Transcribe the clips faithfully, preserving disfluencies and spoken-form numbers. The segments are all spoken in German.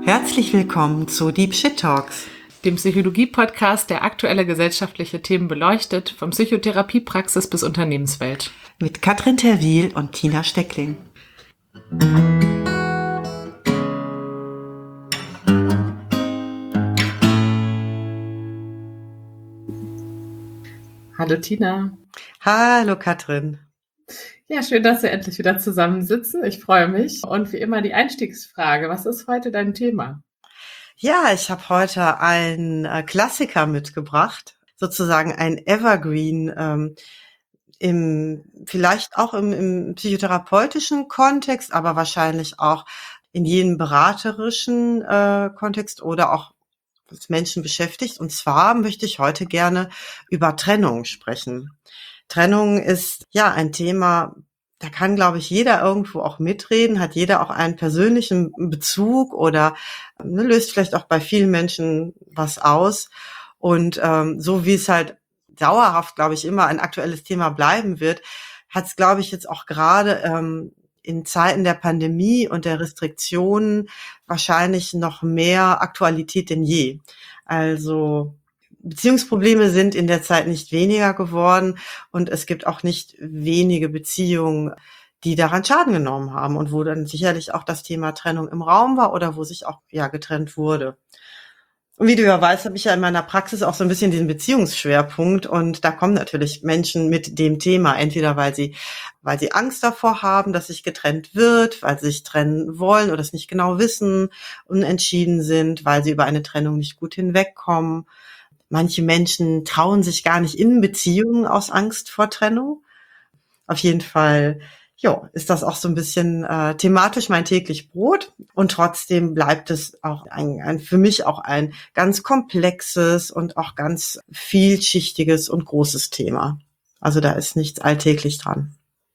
Herzlich willkommen zu Deep Shit Talks, dem Psychologie-Podcast, der aktuelle gesellschaftliche Themen beleuchtet, von Psychotherapiepraxis bis Unternehmenswelt. Mit Katrin Terwiehl und Tina Steckling. Hallo Tina. Hallo Katrin. Ja, schön, dass wir endlich wieder zusammensitzen. Ich freue mich. Und wie immer die Einstiegsfrage. Was ist heute dein Thema? Ja, ich habe heute einen äh, Klassiker mitgebracht, sozusagen ein Evergreen, ähm, im vielleicht auch im, im psychotherapeutischen Kontext, aber wahrscheinlich auch in jedem beraterischen äh, Kontext oder auch was Menschen beschäftigt. Und zwar möchte ich heute gerne über Trennung sprechen. Trennung ist ja ein Thema, da kann, glaube ich, jeder irgendwo auch mitreden, hat jeder auch einen persönlichen Bezug oder ne, löst vielleicht auch bei vielen Menschen was aus. Und ähm, so wie es halt dauerhaft, glaube ich, immer ein aktuelles Thema bleiben wird, hat es, glaube ich, jetzt auch gerade ähm, in Zeiten der Pandemie und der Restriktionen wahrscheinlich noch mehr Aktualität denn je. Also Beziehungsprobleme sind in der Zeit nicht weniger geworden und es gibt auch nicht wenige Beziehungen, die daran Schaden genommen haben und wo dann sicherlich auch das Thema Trennung im Raum war oder wo sich auch ja getrennt wurde. Und wie du ja weißt, habe ich ja in meiner Praxis auch so ein bisschen diesen Beziehungsschwerpunkt und da kommen natürlich Menschen mit dem Thema, entweder weil sie, weil sie Angst davor haben, dass sich getrennt wird, weil sie sich trennen wollen oder es nicht genau wissen, unentschieden sind, weil sie über eine Trennung nicht gut hinwegkommen. Manche Menschen trauen sich gar nicht in Beziehungen aus Angst vor Trennung. Auf jeden Fall, ja, ist das auch so ein bisschen äh, thematisch mein täglich Brot. Und trotzdem bleibt es auch ein, ein für mich auch ein ganz komplexes und auch ganz vielschichtiges und großes Thema. Also da ist nichts alltäglich dran.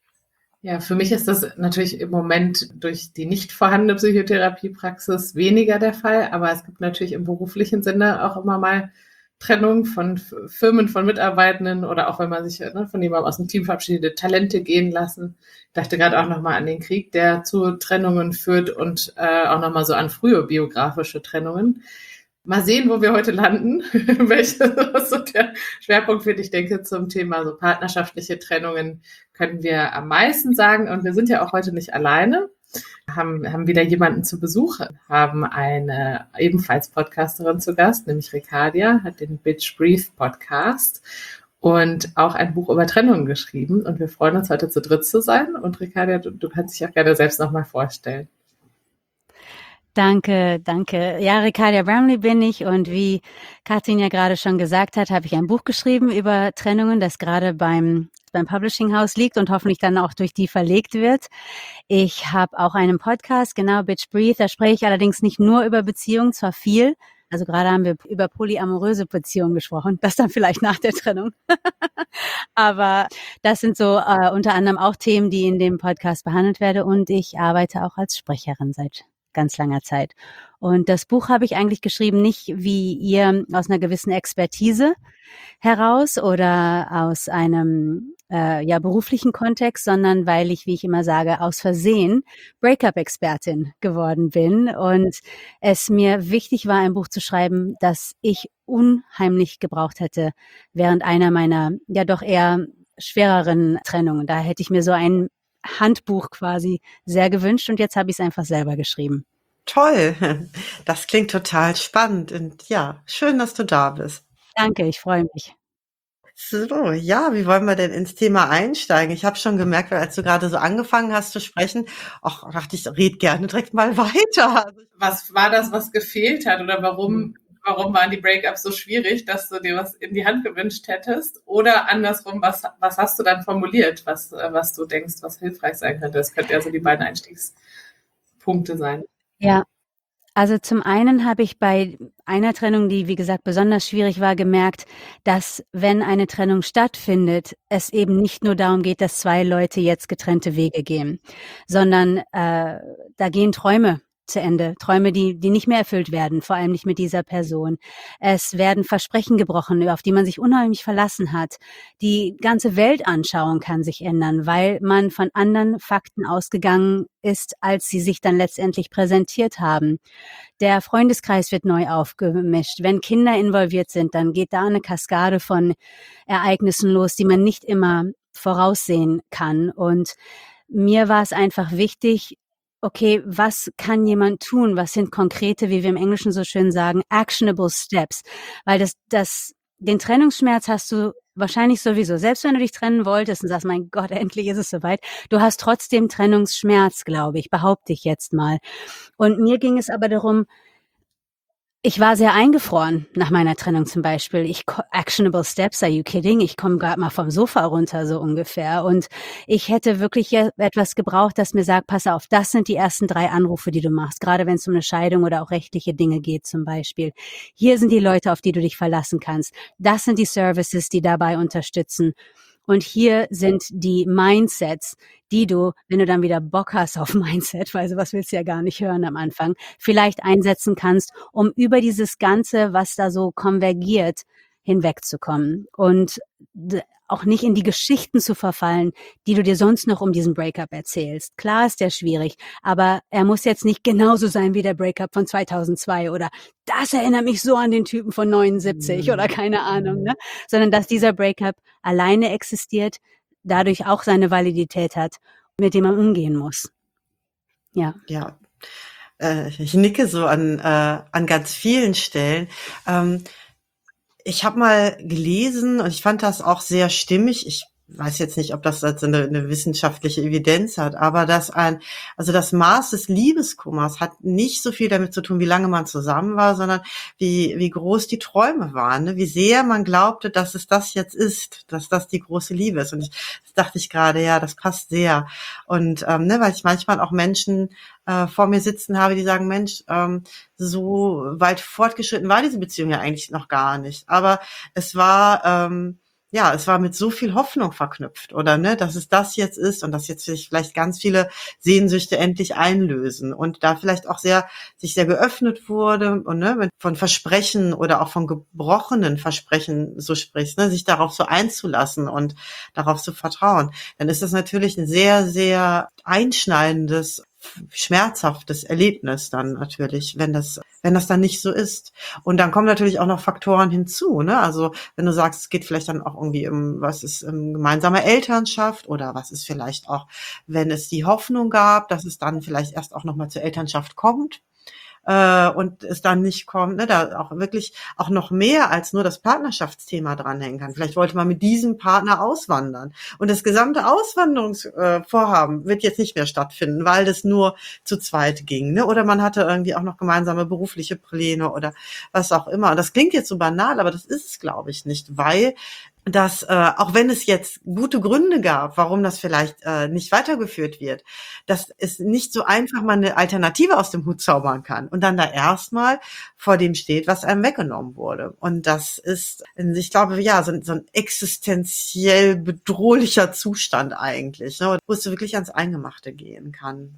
Ja, für mich ist das natürlich im Moment durch die nicht vorhandene Psychotherapiepraxis weniger der Fall, aber es gibt natürlich im beruflichen Sinne auch immer mal Trennung von Firmen, von Mitarbeitenden oder auch wenn man sich ne, von jemandem aus dem Team verabschiedet, Talente gehen lassen. Ich dachte gerade auch nochmal an den Krieg, der zu Trennungen führt und äh, auch nochmal so an frühe biografische Trennungen. Mal sehen, wo wir heute landen, welches so der Schwerpunkt wird. Ich denke, zum Thema so partnerschaftliche Trennungen können wir am meisten sagen. Und wir sind ja auch heute nicht alleine. Haben, haben wieder jemanden zu Besuch, haben eine ebenfalls Podcasterin zu Gast, nämlich Ricardia, hat den Bitch Breathe Podcast und auch ein Buch über Trennung geschrieben. Und wir freuen uns, heute zu dritt zu sein. Und Ricardia, du, du kannst dich auch gerne selbst nochmal vorstellen. Danke, danke. Ja, Ricardia Bramley bin ich und wie Katrin ja gerade schon gesagt hat, habe ich ein Buch geschrieben über Trennungen, das gerade beim beim Publishing House liegt und hoffentlich dann auch durch die verlegt wird. Ich habe auch einen Podcast, genau, Bitch Breathe, da spreche ich allerdings nicht nur über Beziehungen, zwar viel, also gerade haben wir über polyamoröse Beziehungen gesprochen, das dann vielleicht nach der Trennung. Aber das sind so äh, unter anderem auch Themen, die in dem Podcast behandelt werden und ich arbeite auch als Sprecherin seit ganz langer Zeit. Und das Buch habe ich eigentlich geschrieben, nicht wie ihr aus einer gewissen Expertise heraus oder aus einem äh, ja beruflichen Kontext, sondern weil ich, wie ich immer sage, aus Versehen Breakup-Expertin geworden bin und es mir wichtig war, ein Buch zu schreiben, das ich unheimlich gebraucht hätte während einer meiner ja doch eher schwereren Trennungen. Da hätte ich mir so ein Handbuch quasi sehr gewünscht und jetzt habe ich es einfach selber geschrieben. Toll, das klingt total spannend und ja, schön, dass du da bist. Danke, ich freue mich. So, ja, wie wollen wir denn ins Thema einsteigen? Ich habe schon gemerkt, als du gerade so angefangen hast zu sprechen, ach, dachte ich, red gerne direkt mal weiter. Was war das, was gefehlt hat oder warum, warum waren die Breakups so schwierig, dass du dir was in die Hand gewünscht hättest? Oder andersrum, was, was hast du dann formuliert, was, was du denkst, was hilfreich sein könnte? Das könnten ja so die beiden Einstiegspunkte sein. Ja, also zum einen habe ich bei einer Trennung, die wie gesagt besonders schwierig war, gemerkt, dass wenn eine Trennung stattfindet, es eben nicht nur darum geht, dass zwei Leute jetzt getrennte Wege gehen, sondern äh, da gehen Träume zu Ende. Träume, die, die nicht mehr erfüllt werden, vor allem nicht mit dieser Person. Es werden Versprechen gebrochen, auf die man sich unheimlich verlassen hat. Die ganze Weltanschauung kann sich ändern, weil man von anderen Fakten ausgegangen ist, als sie sich dann letztendlich präsentiert haben. Der Freundeskreis wird neu aufgemischt. Wenn Kinder involviert sind, dann geht da eine Kaskade von Ereignissen los, die man nicht immer voraussehen kann. Und mir war es einfach wichtig, okay, was kann jemand tun? Was sind konkrete, wie wir im Englischen so schön sagen, actionable steps? Weil das, das, den Trennungsschmerz hast du wahrscheinlich sowieso. Selbst wenn du dich trennen wolltest und sagst, mein Gott, endlich ist es soweit. Du hast trotzdem Trennungsschmerz, glaube ich, behaupte ich jetzt mal. Und mir ging es aber darum, ich war sehr eingefroren nach meiner Trennung zum Beispiel. Ich actionable steps, are you kidding? Ich komme gerade mal vom Sofa runter, so ungefähr. Und ich hätte wirklich etwas gebraucht, das mir sagt, pass auf, das sind die ersten drei Anrufe, die du machst. Gerade wenn es um eine Scheidung oder auch rechtliche Dinge geht zum Beispiel. Hier sind die Leute, auf die du dich verlassen kannst. Das sind die Services, die dabei unterstützen. Und hier sind die Mindsets, die du, wenn du dann wieder Bock hast auf Mindset, weil sowas willst du ja gar nicht hören am Anfang, vielleicht einsetzen kannst, um über dieses Ganze, was da so konvergiert, hinwegzukommen und auch nicht in die Geschichten zu verfallen, die du dir sonst noch um diesen Breakup erzählst. Klar ist der schwierig, aber er muss jetzt nicht genauso sein wie der Breakup von zweitausendzwei oder das erinnert mich so an den Typen von neunundsiebzig mhm. oder keine Ahnung, ne? Sondern dass dieser Breakup alleine existiert, dadurch auch seine Validität hat, mit dem man umgehen muss. Ja. Ja, äh, ich nicke so an, äh, an ganz vielen Stellen. Ähm, Ich habe mal gelesen und ich fand das auch sehr stimmig. Ich weiß jetzt nicht, ob das also eine, eine wissenschaftliche Evidenz hat, aber dass ein, also das Maß des Liebeskummers hat nicht so viel damit zu tun, wie lange man zusammen war, sondern wie, wie groß die Träume waren, ne? Wie sehr man glaubte, dass es das jetzt ist, dass das die große Liebe ist. Und ich, das dachte ich gerade, ja, das passt sehr. Und, ähm, ne, weil ich manchmal auch Menschen äh, vor mir sitzen habe, die sagen, Mensch, ähm, so weit fortgeschritten war diese Beziehung ja eigentlich noch gar nicht. Aber es war, ähm, ja, es war mit so viel Hoffnung verknüpft, oder, ne, dass es das jetzt ist und dass jetzt sich vielleicht ganz viele Sehnsüchte endlich einlösen und da vielleicht auch sehr, sich sehr geöffnet wurde und, ne, wenn von Versprechen oder auch von gebrochenen Versprechen so sprichst, ne, sich darauf so einzulassen und darauf zu vertrauen, dann ist das natürlich ein sehr, sehr einschneidendes, schmerzhaftes Erlebnis dann natürlich, wenn das, wenn das dann nicht so ist. Und dann kommen natürlich auch noch Faktoren hinzu, ne? Also, wenn du sagst, es geht vielleicht dann auch irgendwie um, was ist um gemeinsame Elternschaft oder was ist vielleicht auch, wenn es die Hoffnung gab, dass es dann vielleicht erst auch nochmal zur Elternschaft kommt. Äh, und es dann nicht kommt, ne, da auch wirklich auch noch mehr als nur das Partnerschaftsthema dranhängen kann. Vielleicht wollte man mit diesem Partner auswandern und das gesamte Auswanderungsvorhaben äh, wird jetzt nicht mehr stattfinden, weil das nur zu zweit ging, ne? Oder man hatte irgendwie auch noch gemeinsame berufliche Pläne oder was auch immer. Das klingt jetzt so banal, aber das ist es, glaube ich, nicht, weil dass äh, auch wenn es jetzt gute Gründe gab, warum das vielleicht äh, nicht weitergeführt wird, dass es nicht so einfach mal eine Alternative aus dem Hut zaubern kann und dann da erstmal vor dem steht, was einem weggenommen wurde. Und das ist, ich glaube, ja, so, so ein existenziell bedrohlicher Zustand eigentlich, ne, wo es wirklich ans Eingemachte gehen kann.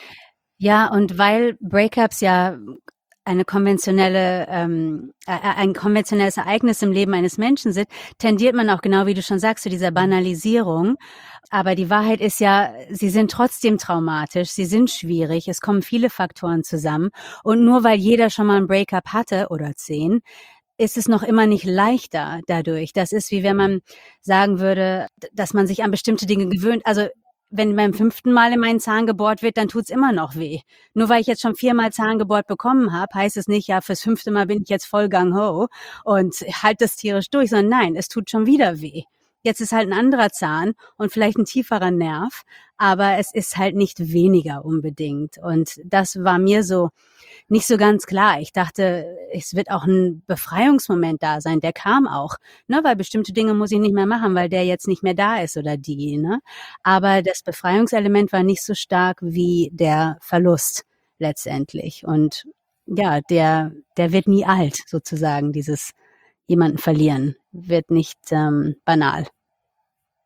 Ja, und weil Breakups ja eine konventionelle, ähm, äh, ein konventionelles Ereignis im Leben eines Menschen sind, tendiert man auch genau, wie du schon sagst, zu dieser Banalisierung. Aber die Wahrheit ist ja, sie sind trotzdem traumatisch, sie sind schwierig, es kommen viele Faktoren zusammen. Und nur weil jeder schon mal ein Breakup hatte oder zehn, ist es noch immer nicht leichter dadurch. Das ist wie wenn man sagen würde, dass man sich an bestimmte Dinge gewöhnt. Also wenn beim fünften Mal in meinen Zahn gebohrt wird, dann tut's immer noch weh. Nur weil ich jetzt schon viermal Zahn gebohrt bekommen habe, heißt es nicht, ja, fürs fünfte Mal bin ich jetzt voll Gang-Ho und halt das tierisch durch, sondern nein, es tut schon wieder weh. Jetzt ist halt ein anderer Zahn und vielleicht ein tieferer Nerv, aber es ist halt nicht weniger unbedingt. Und das war mir so nicht so ganz klar. Ich dachte, es wird auch ein Befreiungsmoment da sein. Der kam auch, ne, weil bestimmte Dinge muss ich nicht mehr machen, weil der jetzt nicht mehr da ist oder die, ne. Aber das Befreiungselement war nicht so stark wie der Verlust letztendlich. Und ja, der, der wird nie alt, sozusagen, dieses jemanden verlieren, wird nicht ähm, banal.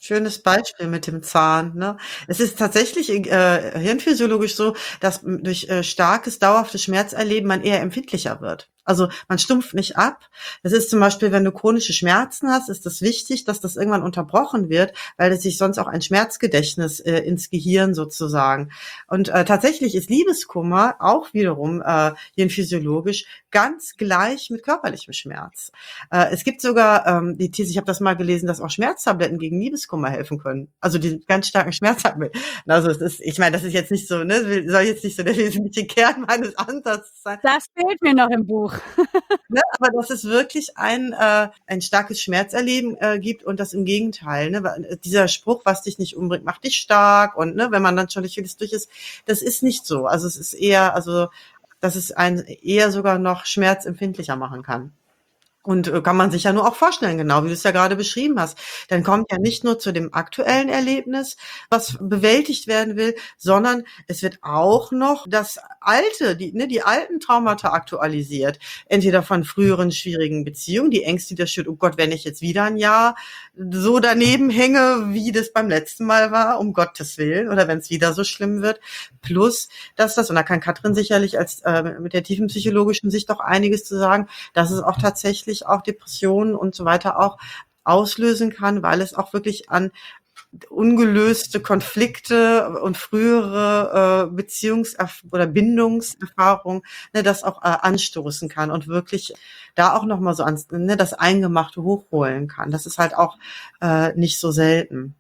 Schönes Beispiel mit dem Zahn, ne? Es ist tatsächlich äh, hirnphysiologisch so, dass m, durch äh, starkes, dauerhaftes Schmerzerleben man eher empfindlicher wird. Also man stumpft nicht ab. Das ist zum Beispiel, wenn du chronische Schmerzen hast, ist es wichtig, dass das irgendwann unterbrochen wird, weil es sich sonst auch ein Schmerzgedächtnis äh, ins Gehirn sozusagen. Und äh, tatsächlich ist Liebeskummer auch wiederum äh, hirnphysiologisch ganz gleich mit körperlichem Schmerz. Äh, es gibt sogar ähm, die These, ich habe das mal gelesen, dass auch Schmerztabletten gegen Liebeskummer helfen können. Also die ganz starken Schmerztabletten. Also es ist, ich meine, das ist jetzt nicht so, ne, soll jetzt nicht so der wesentliche Kern meines Ansatzes sein. Das fehlt mir noch im Buch. Ne, aber dass es wirklich ein äh, ein starkes Schmerzerleben äh, gibt und das im Gegenteil. Ne, weil dieser Spruch, was dich nicht umbringt, macht dich stark. Und ne, wenn man dann schon durch vieles durch ist, das ist nicht so. Also es ist eher, also dass es einen eher sogar noch schmerzempfindlicher machen kann. Und äh, kann man sich ja nur auch vorstellen, genau wie du es ja gerade beschrieben hast. Dann kommt ja nicht nur zu dem aktuellen Erlebnis, was bewältigt werden will, sondern es wird auch noch das alte, die, ne, die alten Traumata aktualisiert. Entweder von früheren schwierigen Beziehungen, die Ängste, die das schürt, oh Gott, wenn ich jetzt wieder ein Jahr so daneben hänge, wie das beim letzten Mal war, um Gottes Willen, oder wenn es wieder so schlimm wird. Plus, dass das, und da kann Katrin sicherlich als äh, mit der tiefen psychologischen Sicht auch einiges zu sagen, dass es auch tatsächlich auch Depressionen und so weiter auch auslösen kann, weil es auch wirklich an ungelöste Konflikte und frühere äh, Beziehungs- oder Bindungserfahrungen, ne, das auch äh, anstoßen kann und wirklich da auch nochmal so ans, ne, das Eingemachte hochholen kann. Das ist halt auch äh, nicht so selten.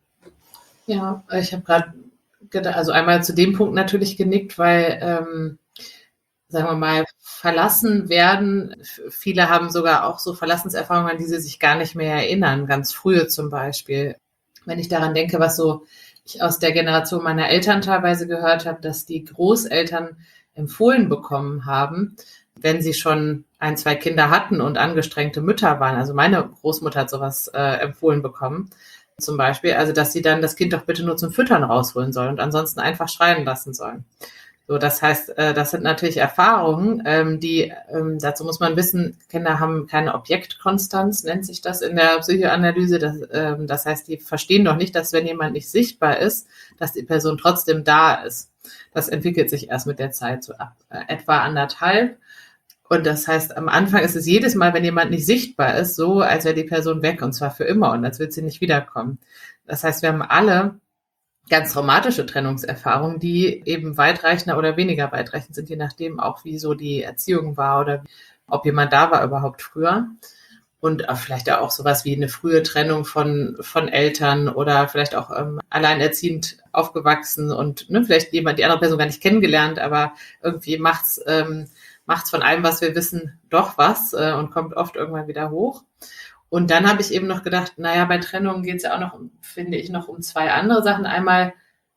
Ja, ich habe gerade gedacht, also einmal zu dem Punkt natürlich genickt, weil ähm, sagen wir mal, verlassen werden. Viele haben sogar auch so Verlassenserfahrungen, an die sie sich gar nicht mehr erinnern, ganz frühe zum Beispiel. Wenn ich daran denke, was so ich aus der Generation meiner Eltern teilweise gehört habe, dass die Großeltern empfohlen bekommen haben, wenn sie schon ein, zwei Kinder hatten und angestrengte Mütter waren. Also meine Großmutter hat sowas äh, empfohlen bekommen, zum Beispiel. Also, dass sie dann das Kind doch bitte nur zum Füttern rausholen soll und ansonsten einfach schreien lassen sollen. So, das heißt, äh, das sind natürlich Erfahrungen, ähm, die, ähm, dazu muss man wissen, Kinder haben keine Objektkonstanz, nennt sich das in der Psychoanalyse. Das, ähm, das heißt, die verstehen doch nicht, dass wenn jemand nicht sichtbar ist, dass die Person trotzdem da ist. Das entwickelt sich erst mit der Zeit, so ab äh, etwa anderthalb. Und das heißt, am Anfang ist es jedes Mal, wenn jemand nicht sichtbar ist, so, als wäre die Person weg und zwar für immer und als würde sie nicht wiederkommen. Das heißt, wir haben alle ganz traumatische Trennungserfahrungen, die eben weitreichender oder weniger weitreichend sind, je nachdem auch, wie so die Erziehung war oder ob jemand da war überhaupt früher. Und vielleicht auch sowas wie eine frühe Trennung von, von Eltern oder vielleicht auch ähm, alleinerziehend aufgewachsen und ne, vielleicht jemand, die andere Person gar nicht kennengelernt, aber irgendwie macht's, ähm, macht's von allem, was wir wissen, doch was äh, und kommt oft irgendwann wieder hoch. Und dann habe ich eben noch gedacht, naja, bei Trennungen geht es ja auch noch, finde ich, noch um zwei andere Sachen. Einmal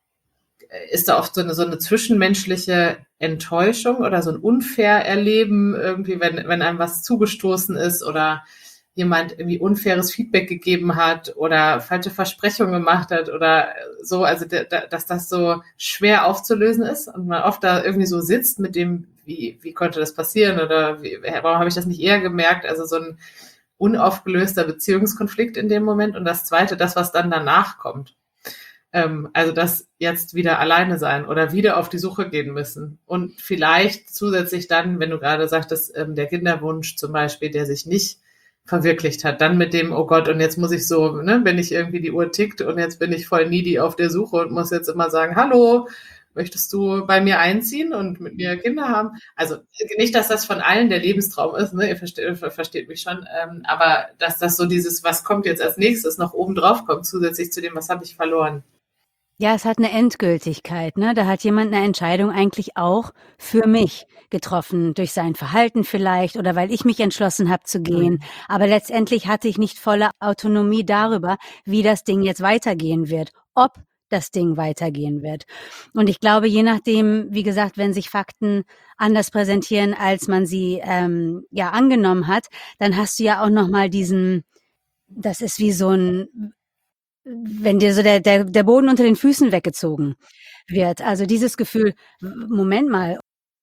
ist da oft so eine, so eine zwischenmenschliche Enttäuschung oder so ein unfair Erleben, irgendwie, wenn, wenn einem was zugestoßen ist oder jemand irgendwie unfaires Feedback gegeben hat oder falsche Versprechungen gemacht hat oder so, also dass das so schwer aufzulösen ist und man oft da irgendwie so sitzt mit dem, wie, wie konnte das passieren oder wie, warum habe ich das nicht eher gemerkt? Also so ein unaufgelöster Beziehungskonflikt in dem Moment und das Zweite, das, was dann danach kommt. Ähm, also das jetzt wieder alleine sein oder wieder auf die Suche gehen müssen und vielleicht zusätzlich dann, wenn du gerade sagtest, ähm, der Kinderwunsch zum Beispiel, der sich nicht verwirklicht hat, dann mit dem, oh Gott, und jetzt muss ich so, ne, wenn ich irgendwie die Uhr tickt und jetzt bin ich voll needy auf der Suche und muss jetzt immer sagen, hallo, möchtest du bei mir einziehen und mit mir Kinder haben? Also nicht, dass das von allen der Lebenstraum ist, ne? Ihr versteht, versteht mich schon, ähm, aber dass das so dieses, was kommt jetzt als nächstes, noch oben drauf kommt, zusätzlich zu dem, was habe ich verloren. Ja, es hat eine Endgültigkeit, ne? Da hat jemand eine Entscheidung eigentlich auch für mich getroffen, durch sein Verhalten vielleicht oder weil ich mich entschlossen habe zu gehen. Aber letztendlich hatte ich nicht volle Autonomie darüber, wie das Ding jetzt weitergehen wird, ob das Ding weitergehen wird. Und ich glaube, je nachdem, wie gesagt, wenn sich Fakten anders präsentieren, als man sie ähm, ja angenommen hat, dann hast du ja auch noch mal diesen, das ist wie so ein, wenn dir so der, der, der Boden unter den Füßen weggezogen wird. Also dieses Gefühl, Moment mal,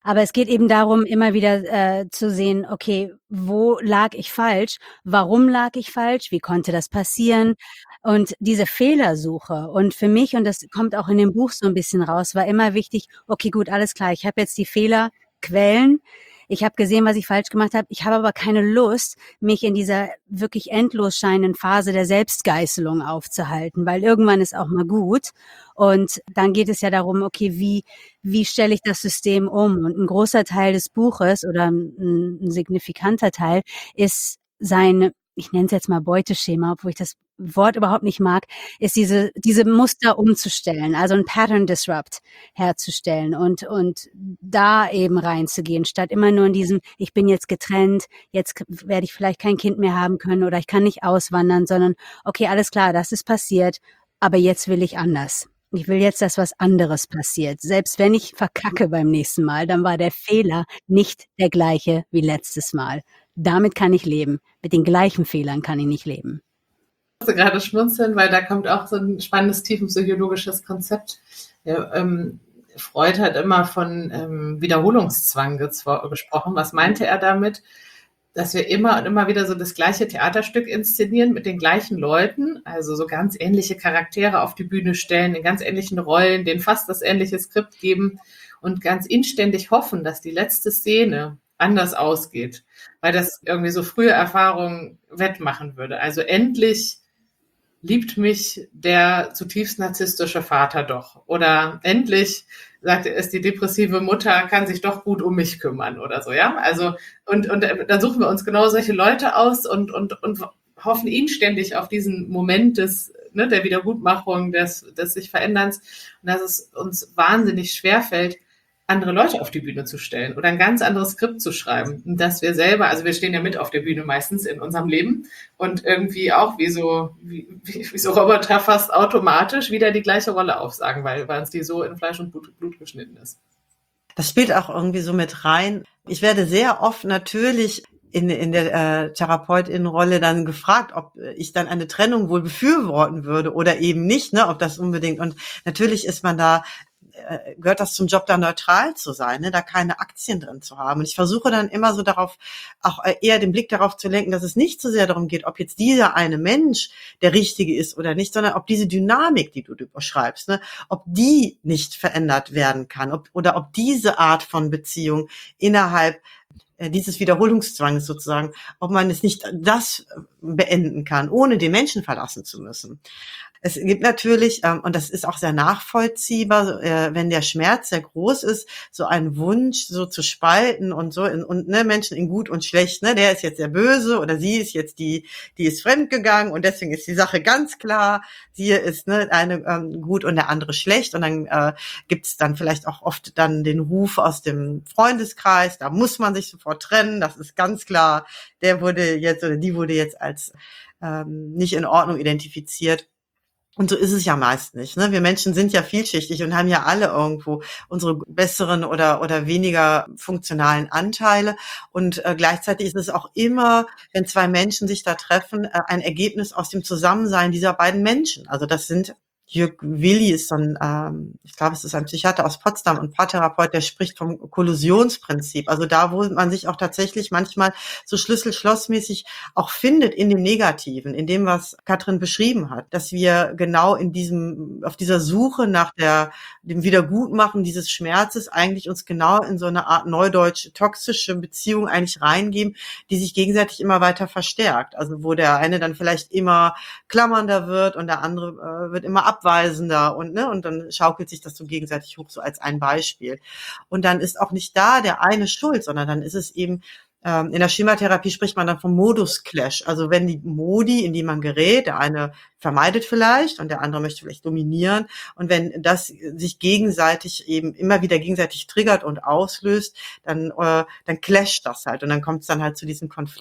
Aber es geht eben darum, immer wieder äh, zu sehen, okay, wo lag ich falsch? Warum lag ich falsch? Wie konnte das passieren? Und diese Fehlersuche. Und für mich, und das kommt auch in dem Buch so ein bisschen raus, war immer wichtig, okay, gut, alles klar, ich habe jetzt die Fehlerquellen. Ich habe gesehen, was ich falsch gemacht habe. Ich habe aber keine Lust, mich in dieser wirklich endlos scheinenden Phase der Selbstgeißelung aufzuhalten, weil irgendwann ist auch mal gut. Und dann geht es ja darum, okay, wie, wie stelle ich das System um? Und ein großer Teil des Buches oder ein, ein signifikanter Teil ist sein, ich nenne es jetzt mal Beuteschema, obwohl ich das Wort überhaupt nicht mag, ist diese, diese Muster umzustellen, also ein Pattern Disrupt herzustellen und, und da eben reinzugehen, statt immer nur in diesem, ich bin jetzt getrennt, jetzt werde ich vielleicht kein Kind mehr haben können oder ich kann nicht auswandern, sondern okay, alles klar, das ist passiert, aber jetzt will ich anders. Ich will jetzt, dass was anderes passiert. Selbst wenn ich verkacke beim nächsten Mal, dann war der Fehler nicht der gleiche wie letztes Mal. Damit kann ich leben. Mit den gleichen Fehlern kann ich nicht leben. Ich musste gerade schmunzeln, weil da kommt auch so ein spannendes tiefenpsychologisches Konzept. Ja, ähm, Freud hat immer von ähm, Wiederholungszwang gesprochen. Was meinte er damit? Dass wir immer und immer wieder so das gleiche Theaterstück inszenieren mit den gleichen Leuten, also so ganz ähnliche Charaktere auf die Bühne stellen, in ganz ähnlichen Rollen, denen fast das ähnliche Skript geben und ganz inständig hoffen, dass die letzte Szene anders ausgeht, weil das irgendwie so frühe Erfahrungen wettmachen würde. Also endlich liebt mich der zutiefst narzisstische Vater doch. Oder endlich, sagt es, die depressive Mutter kann sich doch gut um mich kümmern oder so, ja. Also, und, und dann suchen wir uns genau solche Leute aus und, und, und hoffen inständig auf diesen Moment des, ne, der Wiedergutmachung, des, des sich Veränderns. Und dass es uns wahnsinnig schwerfällt, andere Leute auf die Bühne zu stellen oder ein ganz anderes Skript zu schreiben. Und dass wir selber, also wir stehen ja mit auf der Bühne meistens in unserem Leben und irgendwie auch wie so, wie, wie so Roboter fast automatisch wieder die gleiche Rolle aufsagen, weil, weil uns die so in Fleisch und Blut, Blut geschnitten ist. Das spielt auch irgendwie so mit rein. Ich werde sehr oft natürlich in, in der äh, Therapeutinnenrolle dann gefragt, ob ich dann eine Trennung wohl befürworten würde oder eben nicht, ne, ob das unbedingt. Und natürlich ist man da, gehört das zum Job, da neutral zu sein, ne, da keine Aktien drin zu haben. Und ich versuche dann immer so darauf, auch eher den Blick darauf zu lenken, dass es nicht so sehr darum geht, ob jetzt dieser eine Mensch der Richtige ist oder nicht, sondern ob diese Dynamik, die du beschreibst, ne, ob die nicht verändert werden kann, ob, oder ob diese Art von Beziehung innerhalb dieses Wiederholungszwangs sozusagen, ob man es nicht das beenden kann, ohne den Menschen verlassen zu müssen. Es gibt natürlich, ähm, und das ist auch sehr nachvollziehbar, äh, wenn der Schmerz sehr groß ist, so ein Wunsch, so zu spalten und so, in, und ne, Menschen in gut und schlecht, ne, der ist jetzt der Böse oder sie ist jetzt die, die ist fremdgegangen und deswegen ist die Sache ganz klar, sie ist ne, eine ähm, gut und der andere schlecht und dann äh, gibt es dann vielleicht auch oft dann den Ruf aus dem Freundeskreis, da muss man sich sofort trennen, das ist ganz klar, der wurde jetzt oder die wurde jetzt als ähm, nicht in Ordnung identifiziert. Und so ist es ja meist nicht, ne? Wir Menschen sind ja vielschichtig und haben ja alle irgendwo unsere besseren oder oder weniger funktionalen Anteile. Und äh, gleichzeitig ist es auch immer, wenn zwei Menschen sich da treffen, äh, ein Ergebnis aus dem Zusammensein dieser beiden Menschen. Also das sind Jörg Willi ist so ein, ähm, ich glaube, es ist ein Psychiater aus Potsdam und Paartherapeut, der spricht vom Kollusionsprinzip. Also da, wo man sich auch tatsächlich manchmal so schlüssel-schlossmäßig auch findet in dem Negativen, in dem, was Katrin beschrieben hat, dass wir genau in diesem, auf dieser Suche nach der, dem Wiedergutmachen dieses Schmerzes eigentlich uns genau in so eine Art neudeutsch toxische Beziehung eigentlich reingeben, die sich gegenseitig immer weiter verstärkt. Also wo der eine dann vielleicht immer klammernder wird und der andere äh, wird immer abweisender und ne und dann schaukelt sich das so gegenseitig hoch, so als ein Beispiel. Und dann ist auch nicht da der eine schuld, sondern dann ist es eben, ähm, in der Schematherapie spricht man dann vom Modus-Clash. Also wenn die Modi, in die man gerät, der eine vermeidet vielleicht und der andere möchte vielleicht dominieren und wenn das sich gegenseitig eben immer wieder gegenseitig triggert und auslöst, dann, äh, dann clasht das halt und dann kommt es dann halt zu diesen Konflikten.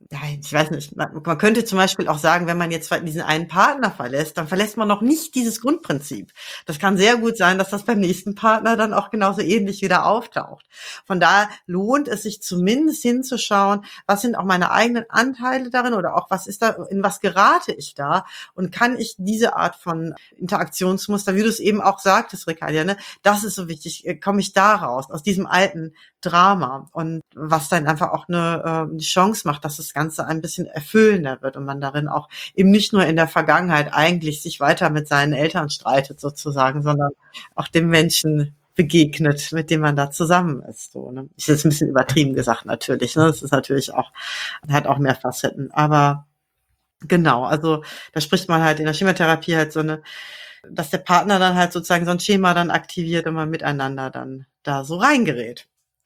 Nein, ich weiß nicht. Man, man könnte zum Beispiel auch sagen, wenn man jetzt diesen einen Partner verlässt, dann verlässt man noch nicht dieses Grundprinzip. Das kann sehr gut sein, dass das beim nächsten Partner dann auch genauso ähnlich wieder auftaucht. Von daher lohnt es sich zumindest hinzuschauen, was sind auch meine eigenen Anteile darin oder auch was ist da, in was gerate ich da und kann ich diese Art von Interaktionsmuster, wie du es eben auch sagtest, Ricardia, ne, das ist so wichtig, komme ich da raus, aus diesem alten Drama und was dann einfach auch eine äh, die Chance macht, dass das Ganze ein bisschen erfüllender wird und man darin auch eben nicht nur in der Vergangenheit eigentlich sich weiter mit seinen Eltern streitet sozusagen, sondern auch dem Menschen begegnet, mit dem man da zusammen ist. So, ne? Ist jetzt ein bisschen übertrieben gesagt natürlich. Ne? Das ist natürlich auch, hat auch mehr Facetten. Aber genau, also da spricht man halt in der Schematherapie halt so eine, dass der Partner dann halt sozusagen so ein Schema dann aktiviert und man miteinander dann da so reingerät.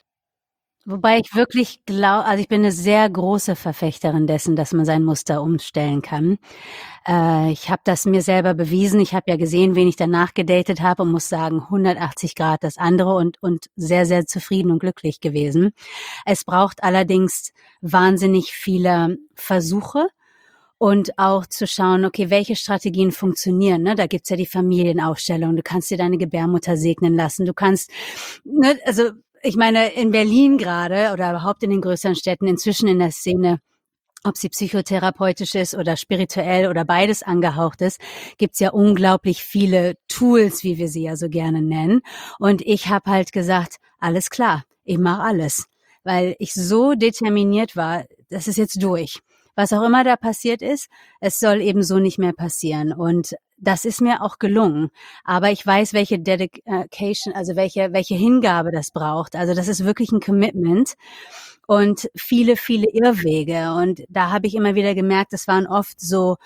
Wobei ich wirklich glaube, also ich bin eine sehr große Verfechterin dessen, dass man sein Muster umstellen kann. Äh, ich habe das mir selber bewiesen. Ich habe ja gesehen, wen ich danach gedatet habe und muss sagen, hundertachtzig Grad das andere und und sehr, sehr zufrieden und glücklich gewesen. Es braucht allerdings wahnsinnig viele Versuche und auch zu schauen, okay, welche Strategien funktionieren. Ne? Da gibt's ja die Familienaufstellung. Du kannst dir deine Gebärmutter segnen lassen. Du kannst, ne, also ich meine, in Berlin gerade oder überhaupt in den größeren Städten inzwischen in der Szene, ob sie psychotherapeutisch ist oder spirituell oder beides angehaucht ist, gibt's ja unglaublich viele Tools, wie wir sie ja so gerne nennen. Und ich habe halt gesagt, alles klar, ich mache alles, weil ich so determiniert war, das ist jetzt durch. Was auch immer da passiert ist, es soll eben so nicht mehr passieren. Und das ist mir auch gelungen. Aber ich weiß, welche Dedication, also welche, welche Hingabe das braucht. Also das ist wirklich ein Commitment und viele, viele Irrwege. Und da habe ich immer wieder gemerkt, das waren oft so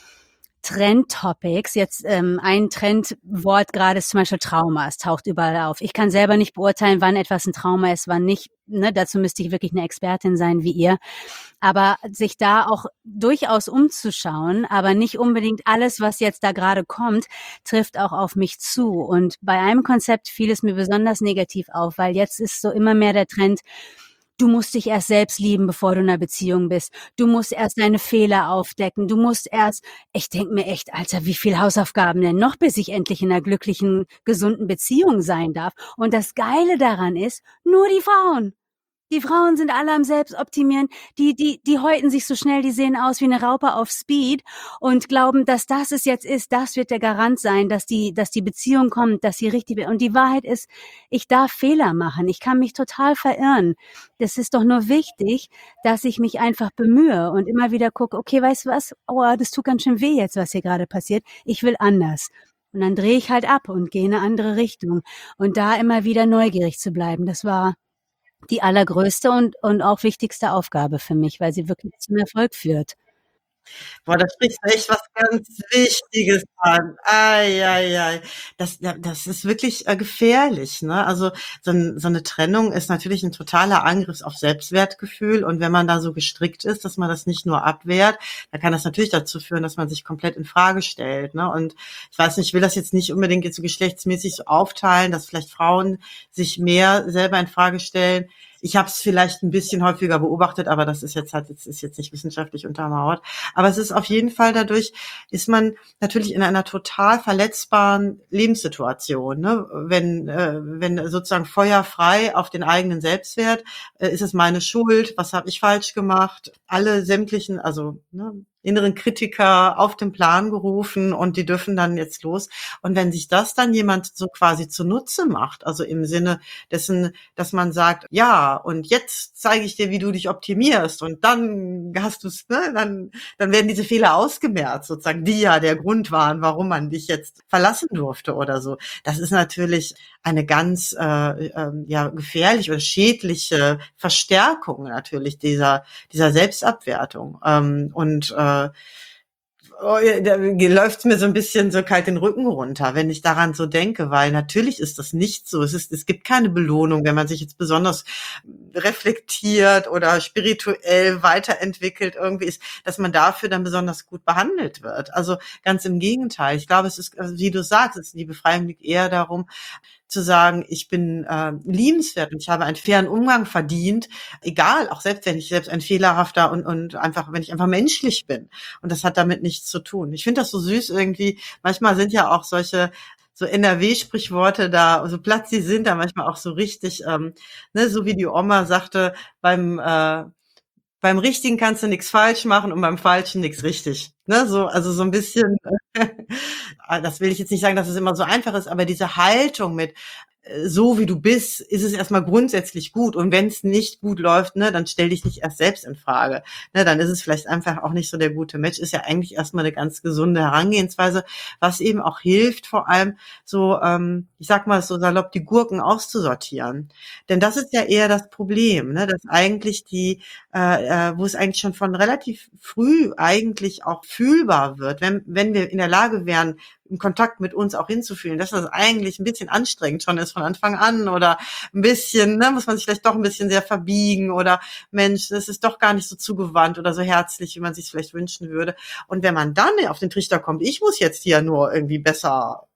Trendtopics. Jetzt ähm, ein Trendwort gerade ist zum Beispiel Trauma. Es taucht überall auf. Ich kann selber nicht beurteilen, wann etwas ein Trauma ist, wann nicht. Ne, dazu müsste ich wirklich eine Expertin sein wie ihr. Aber sich da auch durchaus umzuschauen, aber nicht unbedingt alles, was jetzt da gerade kommt, trifft auch auf mich zu. Und bei einem Konzept fiel es mir besonders negativ auf, weil jetzt ist so immer mehr der Trend, du musst dich erst selbst lieben, bevor du in einer Beziehung bist. Du musst erst deine Fehler aufdecken. Du musst erst, ich denke mir echt, Alter, wie viel Hausaufgaben denn noch, bis ich endlich in einer glücklichen, gesunden Beziehung sein darf. Und das Geile daran ist, nur die Frauen. Die Frauen sind alle am Selbstoptimieren, die, die, die häuten sich so schnell, die sehen aus wie eine Raupe auf Speed und glauben, dass das es jetzt ist, das wird der Garant sein, dass die, dass die Beziehung kommt, dass sie richtig wird. Und die Wahrheit ist, ich darf Fehler machen, ich kann mich total verirren. Das ist doch nur wichtig, dass ich mich einfach bemühe und immer wieder gucke, okay, weißt du was, oh, das tut ganz schön weh jetzt, was hier gerade passiert, ich will anders. Und dann drehe ich halt ab und gehe in eine andere Richtung. Und da immer wieder neugierig zu bleiben, das war die allergrößte und und auch wichtigste Aufgabe für mich, weil sie wirklich zum Erfolg führt. Boah, da sprichst du echt was ganz Wichtiges an. Ei, ei, ei. Das, ja, das ist wirklich äh, gefährlich, ne? Also so, ein, so eine Trennung ist natürlich ein totaler Angriff auf Selbstwertgefühl und wenn man da so gestrickt ist, dass man das nicht nur abwehrt, dann kann das natürlich dazu führen, dass man sich komplett in Frage stellt, ne? Und ich weiß nicht, ich will das jetzt nicht unbedingt jetzt so geschlechtsmäßig so aufteilen, dass vielleicht Frauen sich mehr selber in Frage stellen. Ich habe es vielleicht ein bisschen häufiger beobachtet, aber das ist jetzt halt jetzt ist jetzt nicht wissenschaftlich untermauert. Aber es ist auf jeden Fall dadurch ist man natürlich in einer total verletzbaren Lebenssituation, ne? Wenn äh, wenn sozusagen feuerfrei auf den eigenen Selbstwert, äh, ist es meine Schuld, was habe ich falsch gemacht? Alle sämtlichen, also ne, inneren Kritiker auf den Plan gerufen und die dürfen dann jetzt los. Und wenn sich das dann jemand so quasi zunutze macht, also im Sinne dessen, dass man sagt, ja, und jetzt zeige ich dir, wie du dich optimierst und dann hast du es, ne, dann, dann werden diese Fehler ausgemerzt, sozusagen, die ja der Grund waren, warum man dich jetzt verlassen durfte oder so. Das ist natürlich eine ganz äh, äh, ja gefährliche oder schädliche Verstärkung natürlich dieser dieser Selbstabwertung ähm, und äh, oh, da läuft mir so ein bisschen so kalt den Rücken runter, wenn ich daran so denke, weil natürlich ist das nicht so. Es ist, es gibt keine Belohnung, wenn man sich jetzt besonders reflektiert oder spirituell weiterentwickelt irgendwie ist, dass man dafür dann besonders gut behandelt wird. Also ganz im Gegenteil. Ich glaube, es ist, wie du sagst, es, die Befreiung liegt eher darum, zu sagen, ich bin äh, liebenswert und ich habe einen fairen Umgang verdient, egal, auch selbst wenn ich selbst ein fehlerhafter und, und einfach, wenn ich einfach menschlich bin. Und das hat damit nichts zu tun. Ich finde das so süß irgendwie. Manchmal sind ja auch solche so N R W-Sprichworte da, so platt sie sind, da manchmal auch so richtig, ähm, ne, so wie die Oma sagte, beim äh, beim Richtigen kannst du nichts falsch machen und beim Falschen nichts richtig. Ne, so, also so ein bisschen, das will ich jetzt nicht sagen, dass es immer so einfach ist, aber diese Haltung mit, äh, so wie du bist, ist es erstmal grundsätzlich gut. Und wenn es nicht gut läuft, ne, dann stell dich nicht erst selbst in Frage. Ne, dann ist es vielleicht einfach auch nicht so der gute Match. Ist ja eigentlich erstmal eine ganz gesunde Herangehensweise, was eben auch hilft, vor allem so, ähm, ich sag mal so salopp, die Gurken auszusortieren. Denn das ist ja eher das Problem, ne, dass eigentlich die, äh, äh, wo es eigentlich schon von relativ früh eigentlich auch fühlbar wird, wenn, wenn wir in der Lage wären, im Kontakt mit uns auch hinzufühlen, dass das eigentlich ein bisschen anstrengend schon ist von Anfang an oder ein bisschen, ne, muss man sich vielleicht doch ein bisschen sehr verbiegen oder Mensch, das ist doch gar nicht so zugewandt oder so herzlich, wie man sich vielleicht wünschen würde. Und wenn man dann auf den Trichter kommt, ich muss jetzt hier nur irgendwie besser,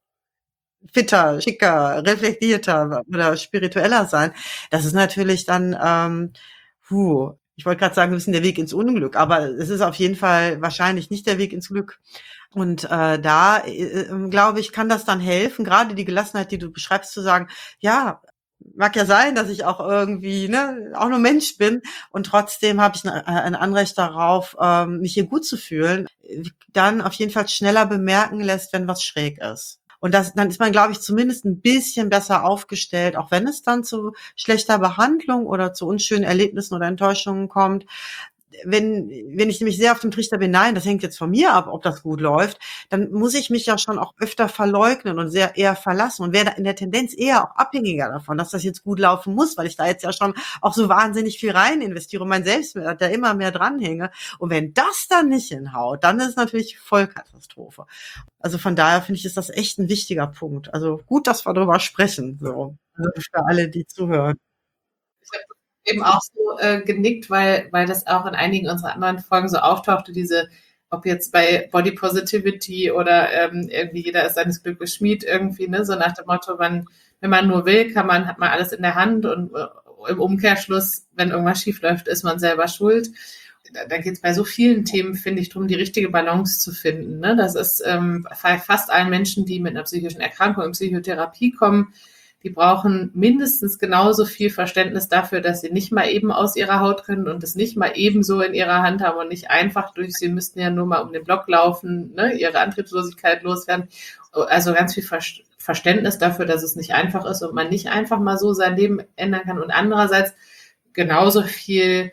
fitter, schicker, reflektierter oder spiritueller sein, das ist natürlich dann, ähm, puh, ich wollte gerade sagen, ein bisschen der Weg ins Unglück, aber es ist auf jeden Fall wahrscheinlich nicht der Weg ins Glück. Und äh, da, äh, glaube ich, kann das dann helfen, gerade die Gelassenheit, die du beschreibst, zu sagen, ja, mag ja sein, dass ich auch irgendwie, ne, auch nur Mensch bin und trotzdem habe ich ein, ein Anrecht darauf, ähm, mich hier gut zu fühlen, dann auf jeden Fall schneller bemerken lässt, wenn was schräg ist. Und das, dann ist man, glaube ich, zumindest ein bisschen besser aufgestellt, auch wenn es dann zu schlechter Behandlung oder zu unschönen Erlebnissen oder Enttäuschungen kommt. Wenn, wenn ich nämlich sehr auf dem Trichter bin, nein, das hängt jetzt von mir ab, ob das gut läuft, dann muss ich mich ja schon auch öfter verleugnen und sehr eher verlassen und werde in der Tendenz eher auch abhängiger davon, dass das jetzt gut laufen muss, weil ich da jetzt ja schon auch so wahnsinnig viel rein investiere und mein Selbstwert da immer mehr dranhänge. Und wenn das dann nicht hinhaut, dann ist es natürlich Vollkatastrophe. Also von daher finde ich, ist das echt ein wichtiger Punkt. Also gut, dass wir darüber sprechen, so, also für alle, die zuhören. Ich habe eben auch so äh, genickt, weil, weil das auch in einigen unserer anderen Folgen so auftauchte, diese, ob jetzt bei Body Positivity oder ähm, irgendwie jeder ist seines Glückes Schmied irgendwie, ne, so nach dem Motto, man, wenn man nur will, kann man, hat man alles in der Hand und äh, im Umkehrschluss, wenn irgendwas schief läuft, ist man selber schuld. Da, da geht es bei so vielen Themen, finde ich, darum, die richtige Balance zu finden. Ne? Das ist ähm, bei fast allen Menschen, die mit einer psychischen Erkrankung in Psychotherapie kommen, die brauchen mindestens genauso viel Verständnis dafür, dass sie nicht mal eben aus ihrer Haut können und es nicht mal ebenso in ihrer Hand haben und nicht einfach durch, sie müssten ja nur mal um den Block laufen, ne, ihre Antriebslosigkeit loswerden. Also ganz viel Verständnis dafür, dass es nicht einfach ist und man nicht einfach mal so sein Leben ändern kann. Und andererseits genauso viel,